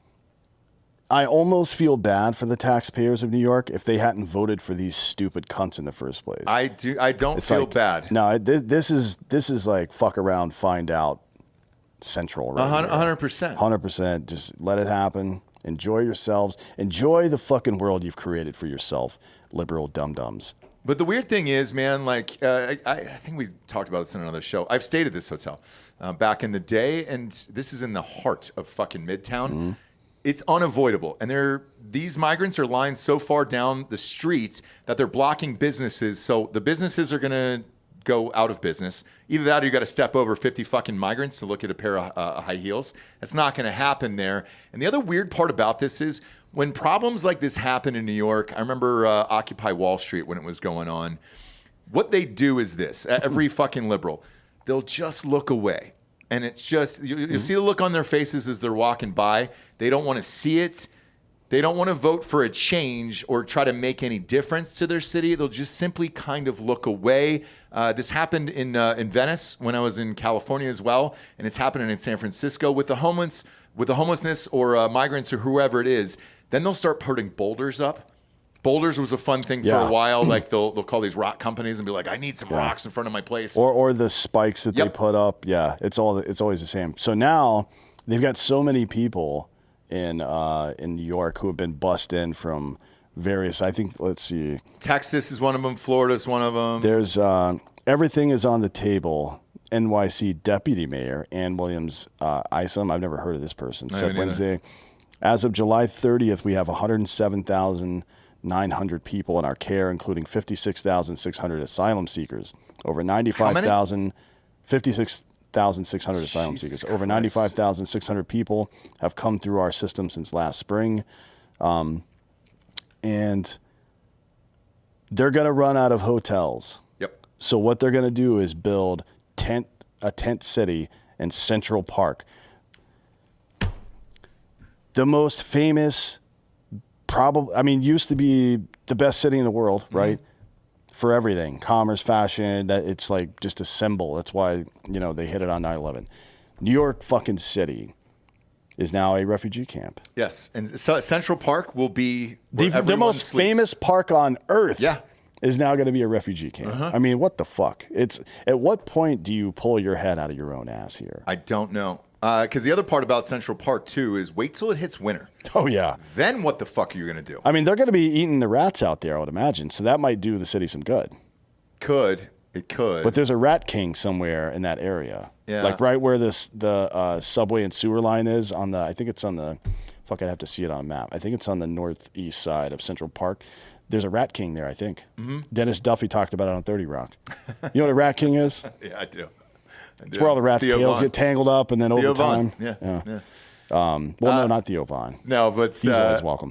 I almost feel bad for the taxpayers of New York if they hadn't voted for these stupid cunts in the first place. I don't feel bad. No, this is like fuck around, find out central. Right 100%. 100%. Just let it happen. Enjoy yourselves. Enjoy the fucking world you've created for yourself, liberal dum-dums. But the weird thing is, man, like, I think we talked about this in another show. I've stayed at this hotel back in the day, and this is in the heart of fucking Midtown. Mm-hmm. It's unavoidable. And these migrants are lined so far down the streets that they're blocking businesses. So the businesses are going to go out of business. Either that or you got to step over 50 fucking migrants to look at a pair of high heels. That's not going to happen there. And the other weird part about this is when problems like this happen in New York, I remember Occupy Wall Street when it was going on. What they do is this. Every fucking liberal, they'll just look away. And it's just, you see the look on their faces as they're walking by. They don't want to see it. They don't want to vote for a change or try to make any difference to their city. They'll just simply kind of look away. This happened in Venice when I was in California as well, and it's happening in San Francisco with the homelessness or migrants or whoever it is. Then they'll start putting boulders up. Boulders was a fun thing for a while. Like they'll call these rock companies and be like, "I need some rocks in front of my place," or the spikes that they put up. Yeah, it's always the same. So now they've got so many people in New York who have been bussed in from various. I think let's see. Texas is one of them. Florida is one of them. There's everything is on the table NYC deputy mayor, Ann Williams Isom, I've never heard of this person, said haven't either. Wednesday, as of July 30th, we have 107,900 people in our care, including 56,600 asylum seekers. Over 95,000, 56,600 asylum seekers. Over 95,600 people have come through our system since last spring. And they're going to run out of hotels. Yep. So what they're going to do is build a tent city in Central Park. The most famous, used to be the best city in the world, right? For everything, commerce, fashion, that it's like just a symbol. That's why, they hit it on 9/11. New York fucking city is now a refugee camp. Yes, and so Central Park will be The most famous park on earth. Yeah. Is now going to be a refugee camp. I mean, what the fuck? It's at what point do you pull your head out of your own ass here? I don't know. Because the other part about Central Park, too, is wait till it hits winter. Oh, yeah. Then what the fuck are you going to do? I mean, they're going to be eating the rats out there, I would imagine. So that might do the city some good. It could. But there's a rat king somewhere in that area. Yeah. Like right where the subway and sewer line is on the, I think it's on the, fuck, I'd have to see it on a map. I think it's on the northeast side of Central Park. There's a rat king there, I think. Mm-hmm. Dennis Duffy talked about it on 30 Rock. You know what a rat king is? Yeah, I do. It's where all the rats' tails get tangled up, and then Theo over Von. time. Yeah. No, not Theo Von. No, but he's always welcome.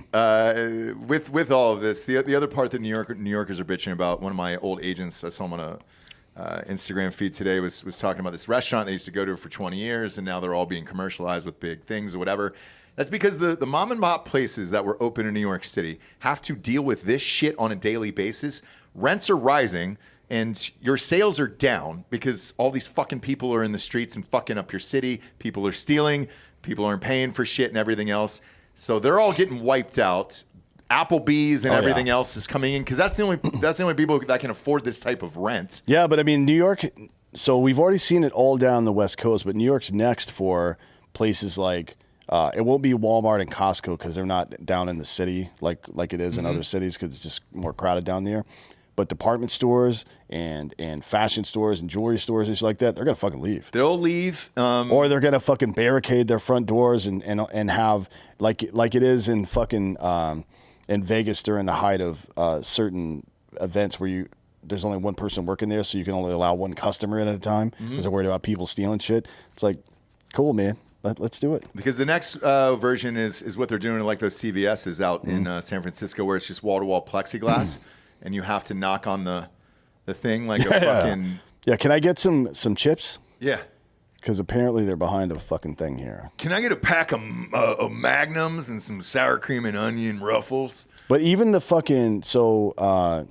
With all of this, the other part that New Yorkers are bitching about, one of my old agents, I saw him on a Instagram feed today, was talking about this restaurant they used to go to for 20 years, and now they're all being commercialized with big things or whatever. That's because the mom and pop places that were open in New York City have to deal with this shit on a daily basis. Rents are rising, and your sales are down because all these fucking people are in the streets and fucking up your city. People are stealing. People aren't paying for shit and everything else. So they're all getting wiped out. Applebee's and everything else is coming in because that's the only people that can afford this type of rent. Yeah, but I mean, New York, so we've already seen it all down the West Coast, but New York's next for places like, it won't be Walmart and Costco because they're not down in the city like it is in other cities because it's just more crowded down there. But department stores and fashion stores and jewelry stores and shit like that, they're going to fucking leave. They'll leave. Or they're going to fucking barricade their front doors and have, like it is in fucking in Vegas during the height of certain events where there's only one person working there, so you can only allow one customer in at a time because they're worried about people stealing shit. It's like, cool, man. Let's do it. Because the next version is what they're doing like those CVS's out in San Francisco where it's just wall-to-wall plexiglass and you have to knock on the thing like a fucking... Yeah, can I get some chips? Yeah. Because apparently they're behind a fucking thing here. Can I get a pack of Magnums and some sour cream and onion Ruffles? But even the fucking... So,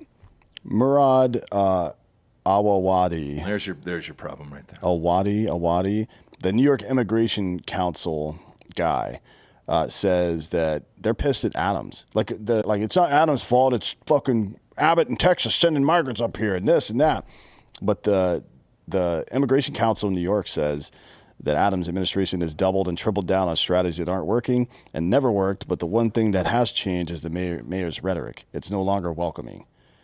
Murad Awawadi... There's your problem right there. Awadi, the New York Immigration Council guy, says that they're pissed at Adams. Like it's not Adams' fault. It's fucking Abbott in Texas sending migrants up here and this and that. But the Immigration Council in New York says that Adams' administration has doubled and tripled down on strategies that aren't working and never worked. But the one thing that has changed is the mayor's rhetoric. It's no longer welcoming.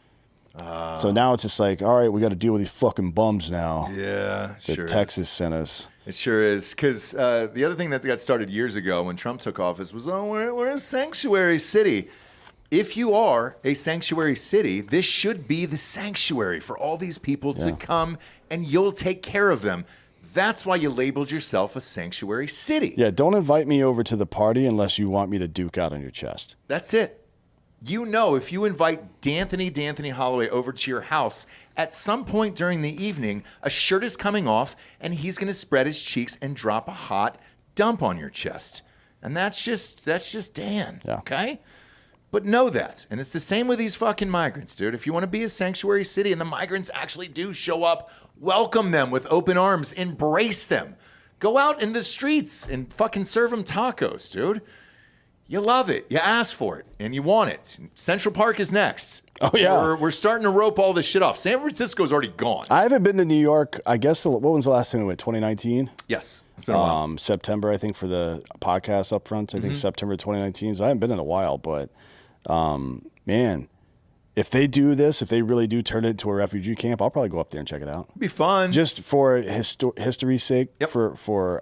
So now it's just like, all right, we got to deal with these fucking bums now. Yeah, that sure Texas sent us. It sure is. Because the other thing that got started years ago when Trump took office was, we're a sanctuary city. If you are a sanctuary city, this should be the sanctuary for all these people to come and you'll take care of them. That's why you labeled yourself a sanctuary city. Yeah, don't invite me over to the party unless you want me to duke out on your chest. That's it. You know, if you invite D'Anthony Holloway over to your house, at some point during the evening, a shirt is coming off and he's going to spread his cheeks and drop a hot dump on your chest. And that's just Dan, okay? But know that. And it's the same with these fucking migrants, dude. If you want to be a sanctuary city and the migrants actually do show up, welcome them with open arms, embrace them. Go out in the streets and fucking serve them tacos, dude. You love it. You ask for it, and you want it. Central Park is next. Oh, yeah. We're starting to rope all this shit off. San Francisco's already gone. I haven't been to New York. I guess, what was the last time we went? 2019? Yes. It's been a while. September, I think, for the podcast up front. I think September 2019. So I haven't been in a while, but, man, if they do this, if they really do turn it into a refugee camp, I'll probably go up there and check it out. It'd be fun. Just for history's sake. Yep. For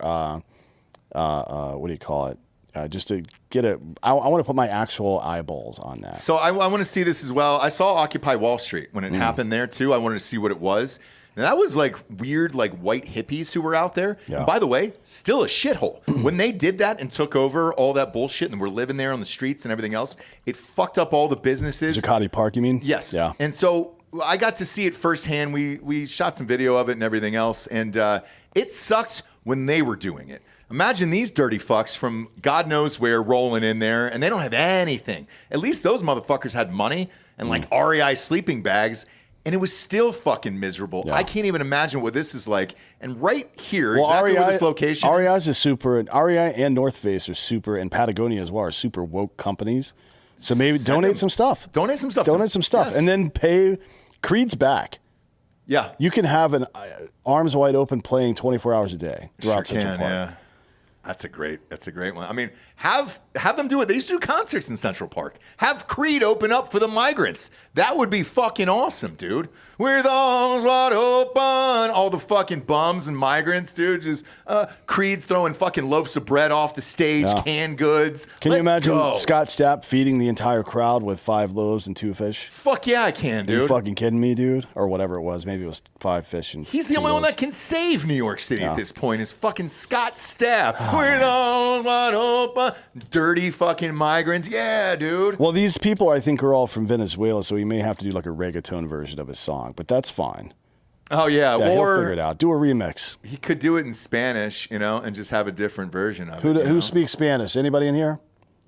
what do you call it? Just to get I want to put my actual eyeballs on that. So I want to see this as well. I saw Occupy Wall Street when it happened there too. I wanted to see what it was. And that was like weird, like white hippies who were out there. Yeah. And by the way, still a shithole. When they did that and took over all that bullshit and were living there on the streets and everything else, it fucked up all the businesses. Zuccotti Park, you mean? Yes. Yeah. And so I got to see it firsthand. We shot some video of it and everything else. And it sucks when they were doing it. Imagine these dirty fucks from God knows where rolling in there, and they don't have anything. At least those motherfuckers had money and like REI sleeping bags, and it was still fucking miserable. Yeah. I can't even imagine what this is like. And right here, exactly where this location REI's is super, and REI and North Face are super, and Patagonia as well are super woke companies. So maybe donate some stuff. Donate some stuff. Donate some stuff, Yes. and then pay Creed's back. Yeah. You can have an arms wide open playing 24 hours a day throughout Sure Central can, Park. yeah. That's a great one. I mean, have them do it. They used to do concerts in Central Park. Have Creed open up for the migrants. That would be fucking awesome, dude. With arms wide open. All the fucking bums and migrants, dude. Just Creed throwing fucking loaves of bread off the stage, Yeah. canned goods. Can you Let's imagine go. Scott Stapp feeding the entire crowd with 5 loaves and 2 fish? Fuck yeah, I can, Are you dude. fucking kidding me, dude? Or whatever it was. Maybe it was 5 fish and He's the 2 only one loaves. that can save New York City at this point is fucking Scott Stapp. With arms wide open. Dirty fucking migrants. Yeah, dude. Well, these people I think are all from Venezuela, so he may have to do like a reggaeton version of his song, but that's fine. Oh, yeah. Yeah, he'll figure Or it out. Do a remix. he could do it in Spanish, and just have a different version of it. Who you know? who speaks Spanish? Anybody in here?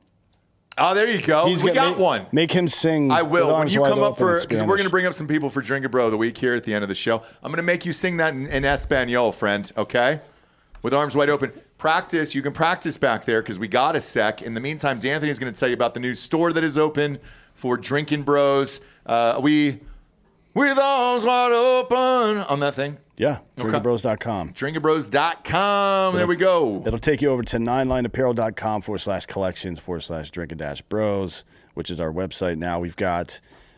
Oh, there you go. We gonna got one. Make him sing. I with will. When arms you wide come up open in because we're going to Spanish. bring up some people for Drink It Bro of the week here at the end of the show. I'm going to make you sing that in Espanol, friend, okay? With arms wide open. Practice. You can practice back there because we got a sec. In the meantime, D'Anthony's going to tell you about the new store that is open for Drinking Bros. With arms wide open on that thing. Yeah, drinkitbros.com. Drinkitbros.com. There we go. It'll take you over to 9lineapparel.com/collections/drinking-bros, which is our website now. We've got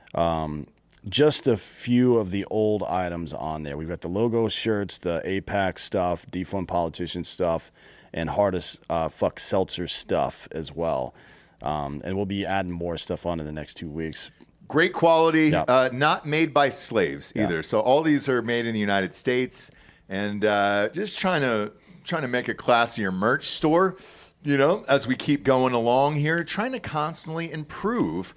just a few of the old items on there. We've got the logo shirts, the APAC stuff, Defund Politician stuff, and Hardest Fuck Seltzer stuff as well. And we'll be adding more stuff on in the next 2 weeks. Great quality, Yeah. not made by slaves either. So all these are made in the United States, and just trying to make a classier merch store. As we keep going along here, trying to constantly improve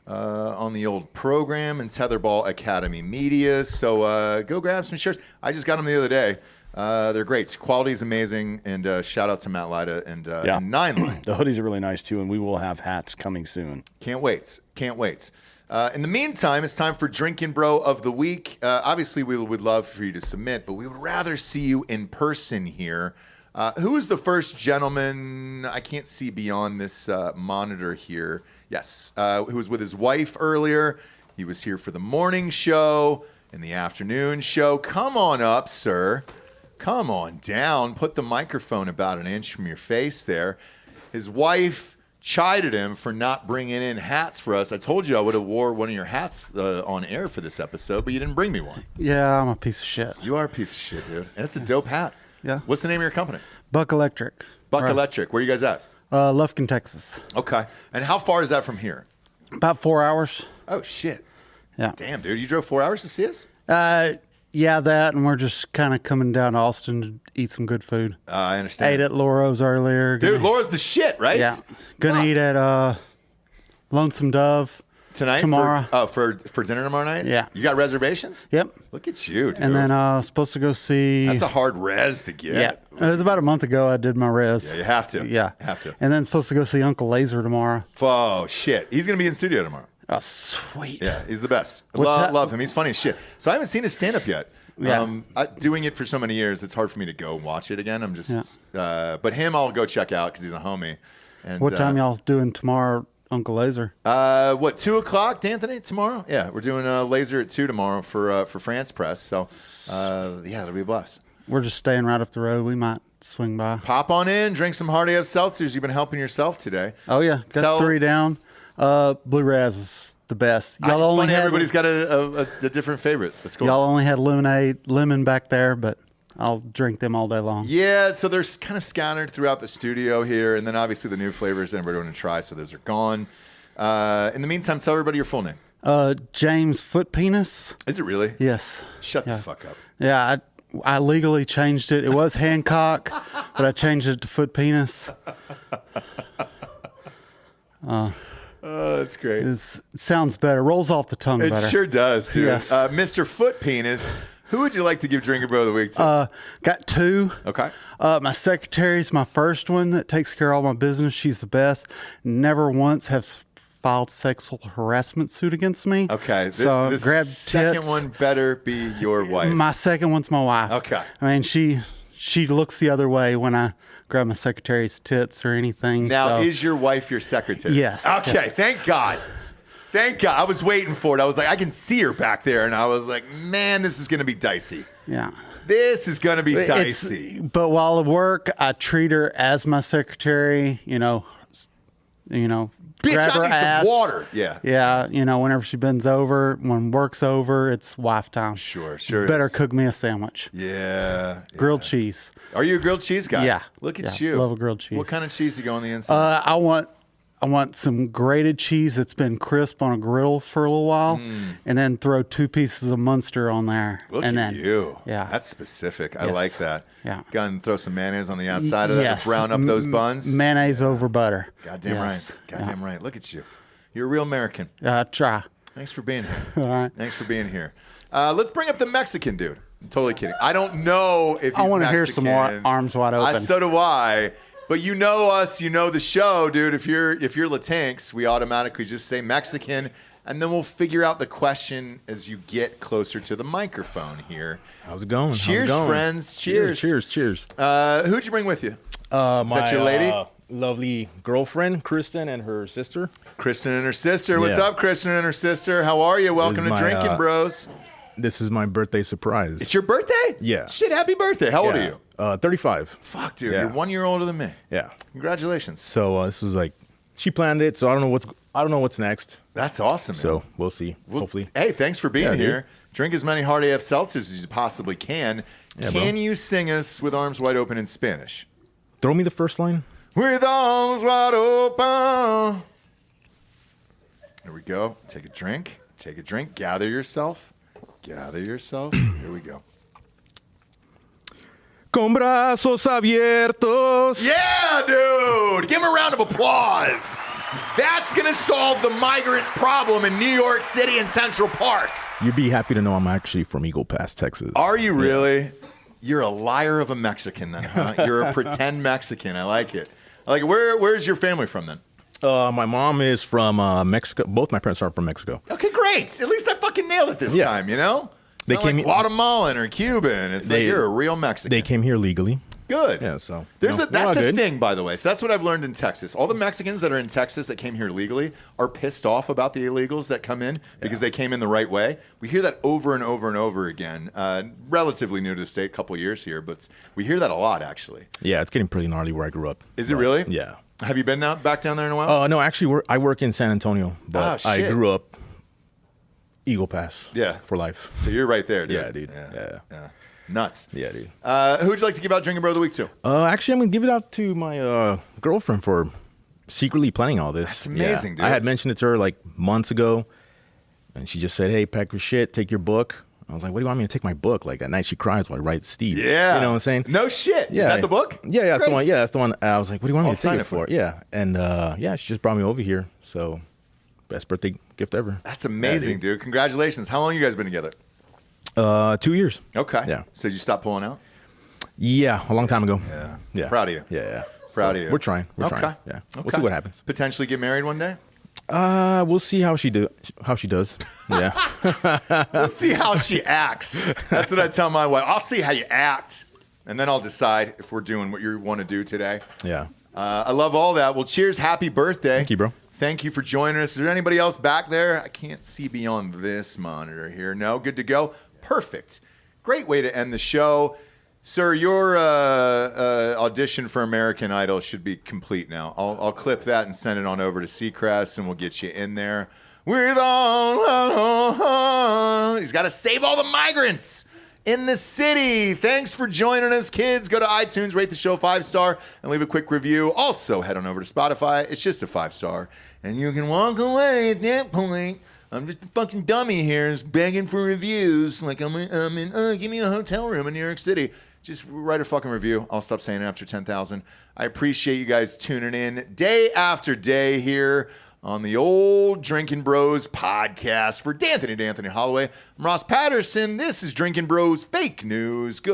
on the old program and Tetherball Academy Media. So go grab some shirts. I just got them the other day. They're great. Quality is amazing, and shout out to Matt Lyda and Nine Line. The hoodies are really nice too, and we will have hats coming soon. Can't wait. In the meantime, it's time for Drinkin' Bro of the Week. Obviously, we would love for you to submit, but we would rather see you in person here. Who is the first gentleman? I can't see beyond this monitor here. Yes, who was with his wife earlier. He was here for the morning show and the afternoon show. Come on up, sir. Come on down. Put the microphone about an inch from your face there. His wife chided him for not bringing in hats for us. I told you I would have wore one of your hats on air for this episode, but you didn't bring me one. Yeah, I'm a piece of shit. You are a piece of shit, dude. And it's a dope hat. Yeah. What's the name of your company? Buck Electric. Buck Right. Electric. Where are you guys at? Lufkin, Texas. Okay. And how far is that from here? About 4 hours. Oh, shit. Yeah. Damn, dude. You drove 4 hours to see us? Yeah, that, and we're just kind of coming down to Austin to eat some good food. I understand. Ate at Loro's earlier. Dude, Laura's the shit, right? Yeah. Gonna Fuck. eat at Lonesome Dove. Tonight? Tomorrow. For dinner tomorrow night? Yeah. You got reservations? Yep. Look at you, dude. And then supposed to go see. That's a hard res to get. yeah. It was about a month ago I did my res. Yeah, you have to. Yeah. You have to. And then supposed to go see Uncle Laser tomorrow. Oh, shit. He's going to be in studio tomorrow. Oh, sweet. Yeah, he's the best. What Love him. He's funny as shit. So I haven't seen his stand-up yet. Yeah. Doing it for so many years, it's hard for me to go watch it again. I'm just, but him I'll go check out because he's a homie. And What time y'all doing tomorrow, Uncle Laser? 2 o'clock, D'Anthony, tomorrow? Yeah, we're doing a laser at 2 tomorrow for France Press. So, yeah, it'll be a blast. We're just staying right up the road. We might swing by. Pop on in, drink some Hardy F seltzers. You've been helping yourself today. Oh, yeah. Got 3 down. Blue Raz is the best. It's funny, everybody's got a different favorite. That's cool. Y'all only had lemon back there, but I'll drink them all day long. Yeah, so they're kind of scattered throughout the studio here, and then obviously the new flavors that everybody want to try, so those are gone. In the meantime, tell everybody your full name. James Foot Penis. Is it really? Yes. Shut the fuck up. Yeah, I legally changed it. It was Hancock, but I changed it to Foot Penis. That's great. It sounds better. Rolls off the tongue better. It sure does, dude. Yes. Mr. Foot Penis, who would you like to give Drinking Bro of the Week to? Got 2. Okay. My secretary's my first one that takes care of all my business. She's the best. Never once has filed sexual harassment suit against me. Okay. So the grab second tits. one better be your wife. My second one's my wife. Okay. I mean, she looks the other way when I grab my secretary's tits or anything. Now, so. is your wife your secretary? Yes. Okay, Yes. Thank God. Thank God. I was waiting for it. I was like, I can see her back there, and I was like, man, this is going to be dicey. Yeah. This is going to be dicey. But while at work, I treat her as my secretary, Bitch, grab her I need ass. some water. Yeah. Yeah, whenever she bends over, when work's over, it's wife time. Sure Better is. cook me a sandwich. Yeah. Grilled cheese. Are you a grilled cheese guy? Yeah. Look at Yeah, you. love a grilled cheese. What kind of cheese do you go on the inside? I want some grated cheese that's been crisp on a griddle for a little while, and then throw 2 pieces of Munster on there. Look and at then, you. Yeah. That's specific. I Yes. like that. Yeah. Go and throw some mayonnaise on the outside of that to brown up those buns. Mayonnaise over butter. Goddamn Yes. right. Goddamn right. Look at you. You're a real American. Try. Thanks for being here. All right. Thanks for being here. Let's bring up the Mexican dude. I'm totally kidding. I don't know if he's I want to hear Mexican. some more arms wide open. So do I. But you know us, you know the show, dude. If you're Latinx, we automatically just say Mexican, and then we'll figure out the question as you get closer to the microphone here. How's it going? Cheers, friends. Cheers. Cheers. Who'd you bring with you? Is that your lady? Lovely girlfriend, Kristen, and her sister. Kristen and her sister. What's Yeah. up, Kristen and her sister? How are you? Welcome to my, Drinking Bros. This is my birthday surprise. It's your birthday? Yeah. Shit, happy birthday. How old are you? 35. Fuck, dude. Yeah. You're 1 year older than me. Yeah. Congratulations. So this was like, she planned it, so I don't know what's next. That's awesome, man. So we'll see. Hopefully. Hey, thanks for being Yeah, here. dude. Drink as many hard AF seltzers as you possibly can. Yeah, Can bro. you sing us with arms wide open in Spanish? Throw me the first line. With arms wide open. Here we go. Take a drink. Take a drink. Gather yourself. Gather yourself. Here we go. Con brazos abiertos. Yeah, dude. Give him a round of applause. That's going to solve the migrant problem in New York City and Central Park. You'd be happy to know I'm actually from Eagle Pass, Texas. Are you really? You're a liar of a Mexican then, huh? You're a pretend Mexican. I like it. Where's your family from then? My mom is from Mexico. Both my parents are from Mexico. Okay, great. At least I fucking nailed it this time, you know? It's They not came like here- Guatemalan or Cuban. It's like you're a real Mexican. They came here legally. Good. Yeah, so That's we're all a good. thing, by the way. So that's what I've learned in Texas. All the Mexicans that are in Texas that came here legally are pissed off about the illegals that come in because they came in the right way. We hear that over and over and over again. Relatively new to the state, a couple years here, but we hear that a lot, actually. Yeah, it's getting pretty gnarly where I grew up. Is it really? Yeah. Have you been back down there in a while? No, actually, I work in San Antonio, but I shit. grew up Eagle Pass. Yeah. For life. So you're right there, dude. Yeah, dude. Yeah. Nuts. Yeah, dude. Who would you like to give out Drinking Bro of the Week to? Actually, I'm going to give it out to my girlfriend for secretly planning all this. That's amazing, dude. I had mentioned it to her like months ago, and she just said, hey, pack your shit, take your book. I was like, what do you want me to take my book? Like, at night she cries while I write Steve. Yeah. You know what I'm saying? No shit. Yeah. Is that the book? Yeah, that's the Great. one. Yeah, that's the one. I was like, what do you want me I'll to sign take it it for for? Yeah. And she just brought me over here. So, best birthday gift ever. That's amazing, dude. Congratulations. How long you guys been together? 2 years. Okay. Yeah. So you stopped pulling out? Yeah, a long time ago. Yeah. Yeah. Proud of you. Yeah. Proud of you. We're trying. We're Okay. trying. Yeah. We'll Okay. see what happens. Potentially get married one day? We'll see how she does. Yeah. We'll see how she acts. That's what I tell my wife. I'll see how you act, and then I'll decide if we're doing what you want to do today. Yeah. I love all that. Well, cheers. Happy birthday. Thank you, bro. Thank you for joining us. Is there anybody else back there? I can't see beyond this monitor here. No? Good to go? Perfect. Great way to end the show. Sir, your audition for American Idol should be complete now. I'll clip that and send it on over to Seacrest, and we'll get you in there. With all, he's got to save all the migrants in the city. Thanks for joining us, kids. Go to iTunes, rate the show 5-star, and leave a quick review. Also, head on over to Spotify. It's just a 5-star, and you can walk away at that point. I'm just a fucking dummy here, just begging for reviews. Like I'm in give me a hotel room in New York City. Just write a fucking review. I'll stop saying it after 10,000. I appreciate you guys tuning in day after day here on the old Drinking Bros podcast. For D'Anthony Holloway, I'm Ross Patterson. This is Drinking Bros Fake News. Good.